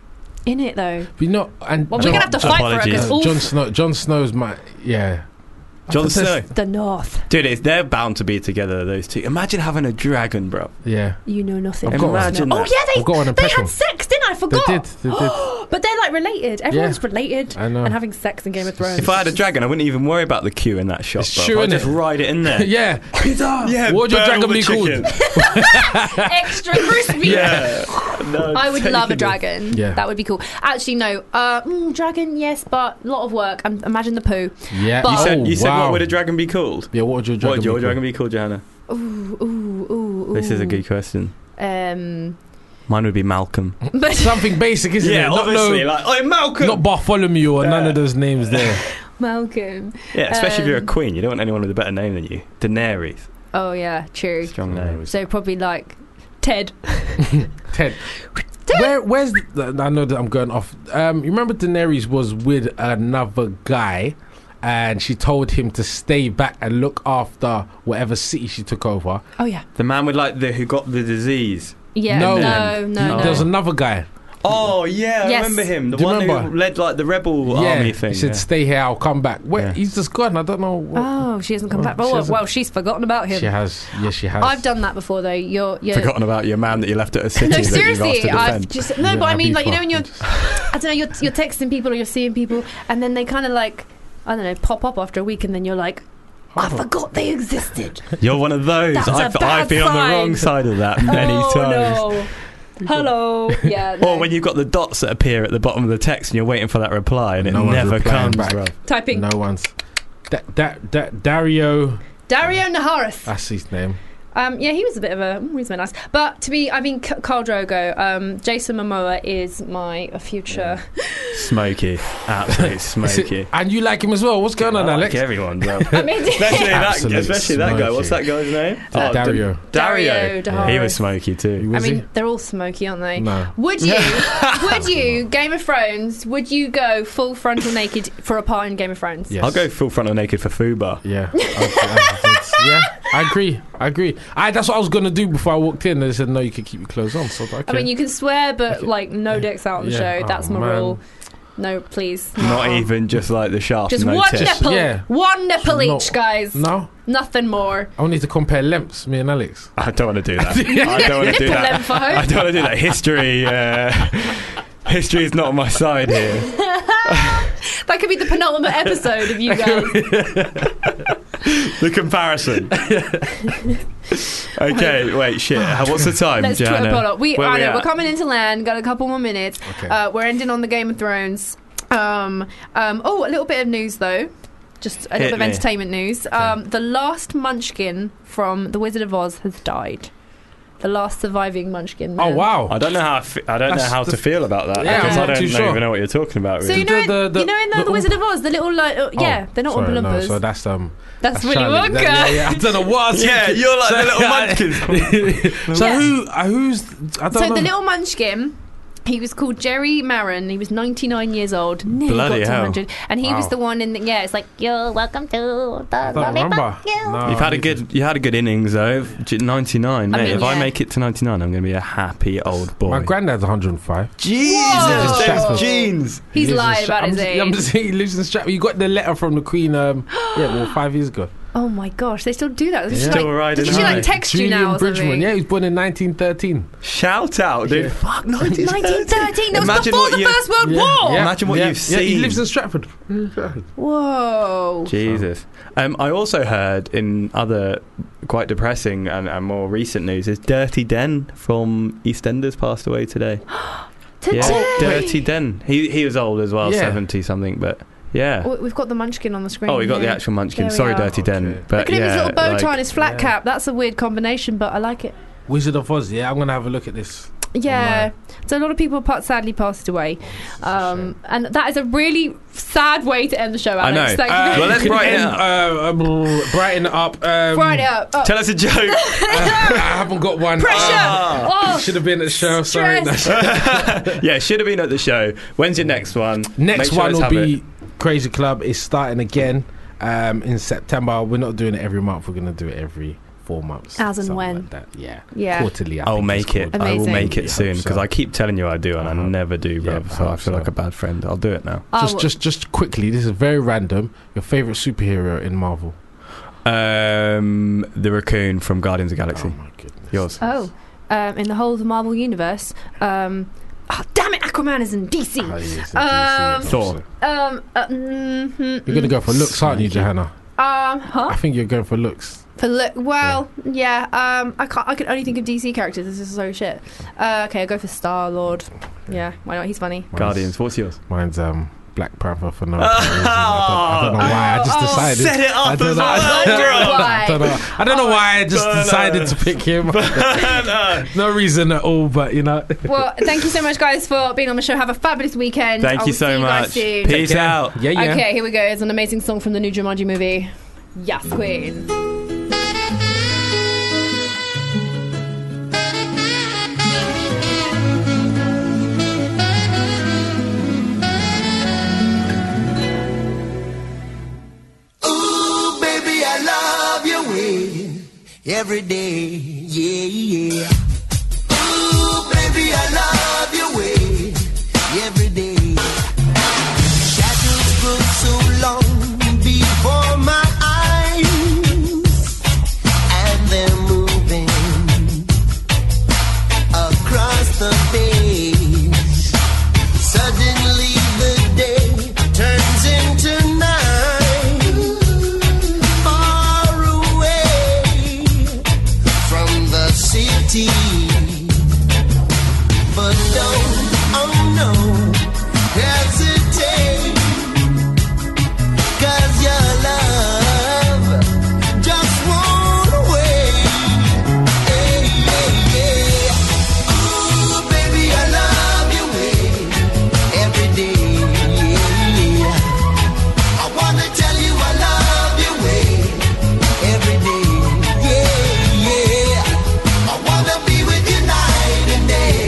C: in it though.
K: But you know, and
C: Well, we're
K: Jon-
C: gonna have to fight for her
D: Apologies.
C: because
K: uh,
C: all
K: Jon Snow. Jon Snow's my yeah.
D: Jon
K: I think
D: Snow.
K: that's-
C: the North.
D: Dude, it's, they're bound to be together, those two. Imagine having a dragon, bro.
K: Yeah,
C: You know nothing.
K: I've got one.
D: Imagine
C: Oh
D: that.
C: yeah, they
K: I've got one
C: they
K: impression.
C: had sex, didn't I? I
K: They
C: forgot.
K: did. They did.
C: But they're like related. Everyone's
K: Yeah.
C: related
K: I know.
C: and having sex in Game of Thrones.
D: If I had a dragon, I wouldn't even worry about the queue in that shot,
K: It's
D: bro.
K: true,
D: I'd
K: innit?
D: just ride it in there.
K: Yeah, Peter.
D: Yeah,
K: What would your
D: burn
K: dragon
D: all the
K: be called?
D: chicken.
C: Extra crispy.
D: Yeah. No,
C: I would
D: take
C: love a
D: it.
C: dragon.
K: Yeah.
C: That would be cool. Actually, no. Uh, mm, dragon, yes, but a lot of work. Um, imagine the poo.
K: Yeah.
C: But-
D: You said,
K: oh,
D: you said
K: wow.
D: what would a dragon be called?
K: Yeah, what would your dragon
D: What would your
K: be
D: dragon
K: called?
D: be called, Johanna?
C: Ooh, ooh, ooh, ooh.
D: This is a good question.
C: Um,
D: Mine would be Malcolm.
C: but
K: Something basic, isn't
D: Yeah,
K: it? Not
D: obviously.
K: no,
D: Like, I'm Malcolm!
K: not Bartholomew or none of those names there.
C: Malcolm.
D: yeah, especially if you're a
C: um,
D: queen. You don't want anyone with a better name than you. Daenerys.
C: Oh yeah, true.
D: Strong name.
C: So probably like Ted.
K: Ted. Where, where's the, I know that I'm going off. Um, you remember Daenerys was with another guy, and she told him to stay back and look after whatever city she took over.
C: Oh yeah.
D: The man with like the who got the disease.
C: Yeah.
K: No.
C: No. No. No.
K: There was another guy.
D: Oh yeah, I
C: Yes.
D: remember him. The
K: Do you
D: one
K: remember?
D: who led like the rebel
K: yeah,
D: army thing.
K: he said,
D: yeah.
K: "Stay here, I'll come back." Where
D: Yeah.
K: he's just gone. I don't know. What,
C: Oh, she hasn't come
K: Well,
C: back.
K: she
C: Oh, well,
K: hasn't-
C: well, she's forgotten about him.
K: She has. Yes, she has.
C: I've done that before though. You're. you're
D: Forgotten about your man that you left at a city.
C: no,
D: that you've asked
C: seriously,
D: to
C: I've
D: defend.
C: just no,
K: Yeah,
C: but I
K: I'll
C: mean,
K: be
C: like you know, when you're,
K: fucked.
C: I don't know, you're you're texting people or you're seeing people, and then they kind of like, I don't know, pop up after a week, and then you're like, I forgot they existed.
D: You're one of those.
C: That's a
D: I've,
C: bad
D: I've been on the
C: sign.
D: wrong side of that many
C: oh,
D: times.
C: No. Hello. Yeah. No.
D: Or when you've got the dots that appear at the bottom of the text and you're waiting for that reply and it
K: No one's
D: never
K: replying
D: comes,
K: back.
D: bro.
C: typing
K: No one's. Da, da, da, Dario.
C: Dario Naharis.
K: That's his name.
C: Um, yeah, he was a bit of a. mm, He's very nice. But to be, I mean, K- Khal Drogo, um, Jason Momoa is my future.
D: Smoky. Absolutely
K: Is
D: smoky.
K: it- and you like him as well. What's going on,
D: I like
K: Alex?
D: everyone, bro.
C: I mean,
D: especially that,
K: Absolute
D: especially that guy.
K: smoky.
D: What's that guy's name?
K: Uh, Dario.
D: Dario.
C: Dario Naharis.
D: He was smoky too.
C: I
K: Was
C: mean,
K: he?
C: they're all smoky, aren't they?
K: No.
C: Would you? would you? Game of Thrones. Would you go full frontal naked for a part in Game of Thrones?
K: Yes.
D: I'll go full frontal naked for Fubar.
K: Yeah. I, I, yeah. I agree. I agree. I, that's what I was gonna do before I walked in. They said no, you can keep your clothes on. So I was like,
C: I
K: okay.
C: mean, you can swear, but
K: Okay.
C: like no dicks out on the
K: Yeah.
C: show. That's
K: Oh,
C: my
K: man.
C: rule. No, please.
D: Not even just like the shaft.
C: Just
D: no
C: one
D: tip.
C: nipple.
K: Yeah.
C: One nipple
K: No.
C: each, guys.
K: no.
C: Nothing more.
K: I need to compare lengths. Me and Alex.
D: I don't want to do that. I don't want to do
C: Nipple
D: that.
C: length, I
D: I
C: hope.
D: don't want to do that. History. Uh, history is not on my side here.
C: That could be the penultimate episode of you guys.
D: The comparison. Okay, wait, shit. How- What's the time,
C: Let's try
D: Johanna?
C: to pull up. We,
D: Where
C: I
D: we
C: know,
D: at?
C: we're coming into land. Got a couple more minutes.
K: Okay.
C: Uh, we're ending on the Game of Thrones. Um, um, oh, a little bit of news though. Just a
D: Hit
C: little bit of
D: me.
C: entertainment news. Um, the last Munchkin from The Wizard of Oz has died. The last surviving Munchkin.
K: Oh
C: man.
K: wow.
D: I don't know how I, fe- I don't
K: That's
D: know how to
K: the-
D: feel about that
K: Yeah,
D: because
K: I'm
D: I
K: not
D: don't
K: too
D: know,
K: sure.
D: even know what you're talking about.
C: So
D: Really.
C: you know, in,
K: The- the-
C: you know in the,
K: the
C: the Wizard of Oz, the little like, uh, yeah,
K: Oh,
C: they're not
K: sorry,
C: Oompa
K: no,
C: Loompas.
K: so that's um.
C: that's Willy
K: Charlie.
C: Wonka.
K: That- yeah, yeah, I don't know what. I was
D: yeah,
K: thinking.
D: you're like
K: So-
D: the little munchkins.
K: So
C: Yeah.
K: who? Uh, who's? I don't
C: So
K: know.
C: the little Munchkin, he was called Jerry Maron. He was ninety-nine years old. Nearly
D: Bloody
C: got to
D: hell.
C: one hundred. And he was
K: Wow.
C: the one in the, yeah, it's like, you're welcome to the
K: I don't remember. No,
D: You've had a
K: I need
D: good, you had a good innings though. J- ninety-nine, mate.
C: I mean,
D: if I
C: yeah.
D: make it to ninety-nine, I'm going to be a happy old
K: to-
D: boy.
K: My granddad's one hundred and five.
D: Jesus,
C: Whoa.
D: them jeans.
C: He's
K: He lives in
C: lying
K: Stra-
C: about
K: I'm
C: his
K: just-
C: age.
K: I'm just saying he lives in Stratford. You got the letter from the Queen. Um, yeah, well, five years ago.
C: Oh my gosh, they still do that. Does she,
K: Yeah.
D: Still
C: like,
D: riding
C: does she
D: high.
C: like text you now
K: Julian
C: or
K: Bridgman.
C: something?
K: Yeah, he was born in nineteen thirteen.
D: Shout out, dude.
K: Yeah.
D: Fuck, nineteen
C: nineteen thirteen. That was
D: Imagine
C: before
D: what
C: the
D: you-
C: First World
K: Yeah,
C: War.
K: yeah,
D: Imagine what
K: yeah,
D: you've
K: Yeah, he
D: seen.
K: lives in Stratford.
C: Whoa.
D: Jesus. Um, I also heard in other quite depressing and, and more recent news is Dirty Den from EastEnders passed away today.
C: Today.
D: Yeah, Dirty Den. He he was old as well,
K: Yeah.
D: seventy something, but Yeah.
C: We- We've got the Munchkin on the screen.
D: Oh, we got the
C: here.
D: actual Munchkin.
C: There we
D: Sorry,
C: are.
D: Dirty Den.
K: Okay.
D: But
C: Look at him,
D: yeah,
C: his little bow
D: like-
C: tie and his flat
K: yeah.
C: cap. That's a weird combination, but I like it.
K: Wizard of Oz. Yeah, I'm gonna have a look at this.
C: Yeah. So a lot of people pa- sadly passed away, um, and that is a really sad way to end the show.
D: I
C: Alex.
D: know.
C: Thank
D: Uh,
C: you.
D: well, let's
K: Can you
D: brighten it
K: end,
D: up.
K: Uh, um, brighten it up. Um,
C: Brighten it up. Oh.
D: Tell us a joke.
K: I haven't got one.
C: Pressure.
K: Ah,
C: Oh.
K: should have been at the show. Sorry.
C: Stress.
D: Yeah, should have been at the show. When's your next one? Make
K: Next
D: sure
K: one
D: let's
K: will
D: have
K: be
D: it.
K: Crazy Club. Is starting again um, in September. We're not doing it every month. We're going to do it every four months.
C: As and
K: something
C: when.
K: like that. Yeah.
C: Yeah.
K: Quarterly. I
D: I'll
K: think
D: make
K: it's
D: it.
K: called.
D: I will
C: Amazing.
D: make it
K: Yeah,
D: soon
K: so-
D: because I keep telling you I do and I
K: Uh-huh.
D: never do,
K: Yeah,
D: bruv. So I
K: hope
D: feel
K: so.
D: like a bad friend. I'll do it now.
C: Oh,
K: Just, just, just quickly. This is very random. Your favorite superhero in Marvel?
D: Um, the raccoon from Guardians of the Galaxy.
K: Oh my goodness.
D: Yours.
C: Oh, um, in the whole of the Marvel universe. Um, oh, damn it, Aquaman is in D C.
K: Oh, yes, it's
C: Um,
K: D C,
D: Thor.
C: Um, uh, mm, mm,
K: You're gonna go for looks, aren't you, Johanna?
C: Um, huh?
K: I think you're going for looks.
C: For look, well, yeah. Um, I can't. I can only think of D C characters. This is so shit. Uh, okay, I'll go for Star Lord. Yeah, why not? He's funny.
D: Guardians. What's yours?
K: Mine's um Black Panther for no apparent reason. I, don't, I don't know why. I just
C: Oh,
K: decided.
D: set it up
K: I don't
D: as
K: know.
D: well,
K: I don't know.
C: bro.
K: I don't know. I don't know why. I just
D: No, no.
K: decided to pick him.
D: No.
K: No reason at all, but you know.
C: Well, thank you so much, guys, for being on the show. Have a fabulous weekend.
D: Thank
C: I
D: you
C: will
D: so
C: see you guys
D: much.
C: soon.
D: Peace out.
K: Yeah, yeah.
C: Okay, here we go. It's an amazing song from the new Jumanji movie. Yes, Queen.
E: Ooh, baby, I love your way every day, yeah, yeah. Ooh, baby, I love your way every day. Shadows grow so long before my eyes, and they're moving across the page. Suddenly the day turns into night, far away from the city. But don't, oh no, hesitate, 'cause your love just won't wait. Hey, hey, hey. Ooh, baby, I love your way every day. Yeah. I wanna tell you I love your way every day. Yeah, yeah. I wanna be with you night and day.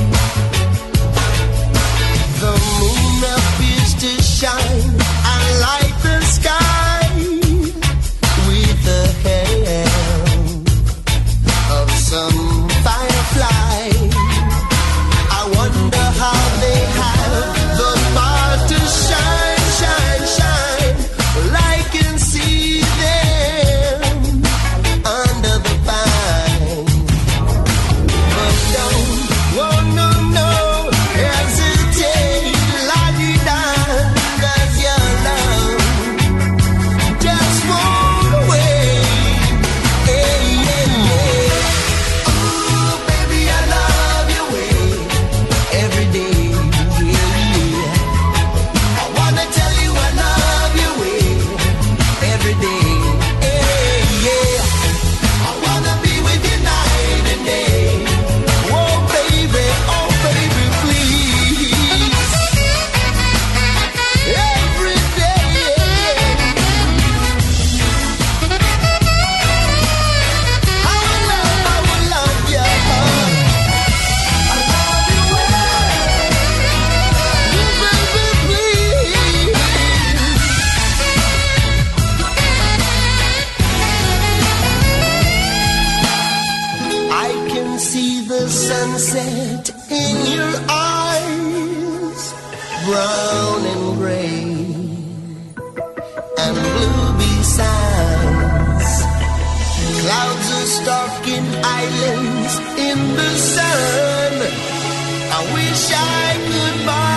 E: The moon appears to shine and light the sky with the help of some firefly. I wonder how they have the power to shine, shine, shine. Well, I can see them under the pine. But don't, oh no, no, hesitate, la-di-da, 'cause your love just won't wait. Hey, yeah, yeah. Ooh, baby, I love your way every day. Yeah, yeah. I wanna tell you I love your way every day. Hey, yeah. I wanna be with you night and day. Oh, baby, oh, baby, please. Every day. I will love, I will love you. I love you well. Baby, please. I can see the sunset in your eyes, brown and gray and blue besides. Clouds are stalking islands in the sun. I wish I could buy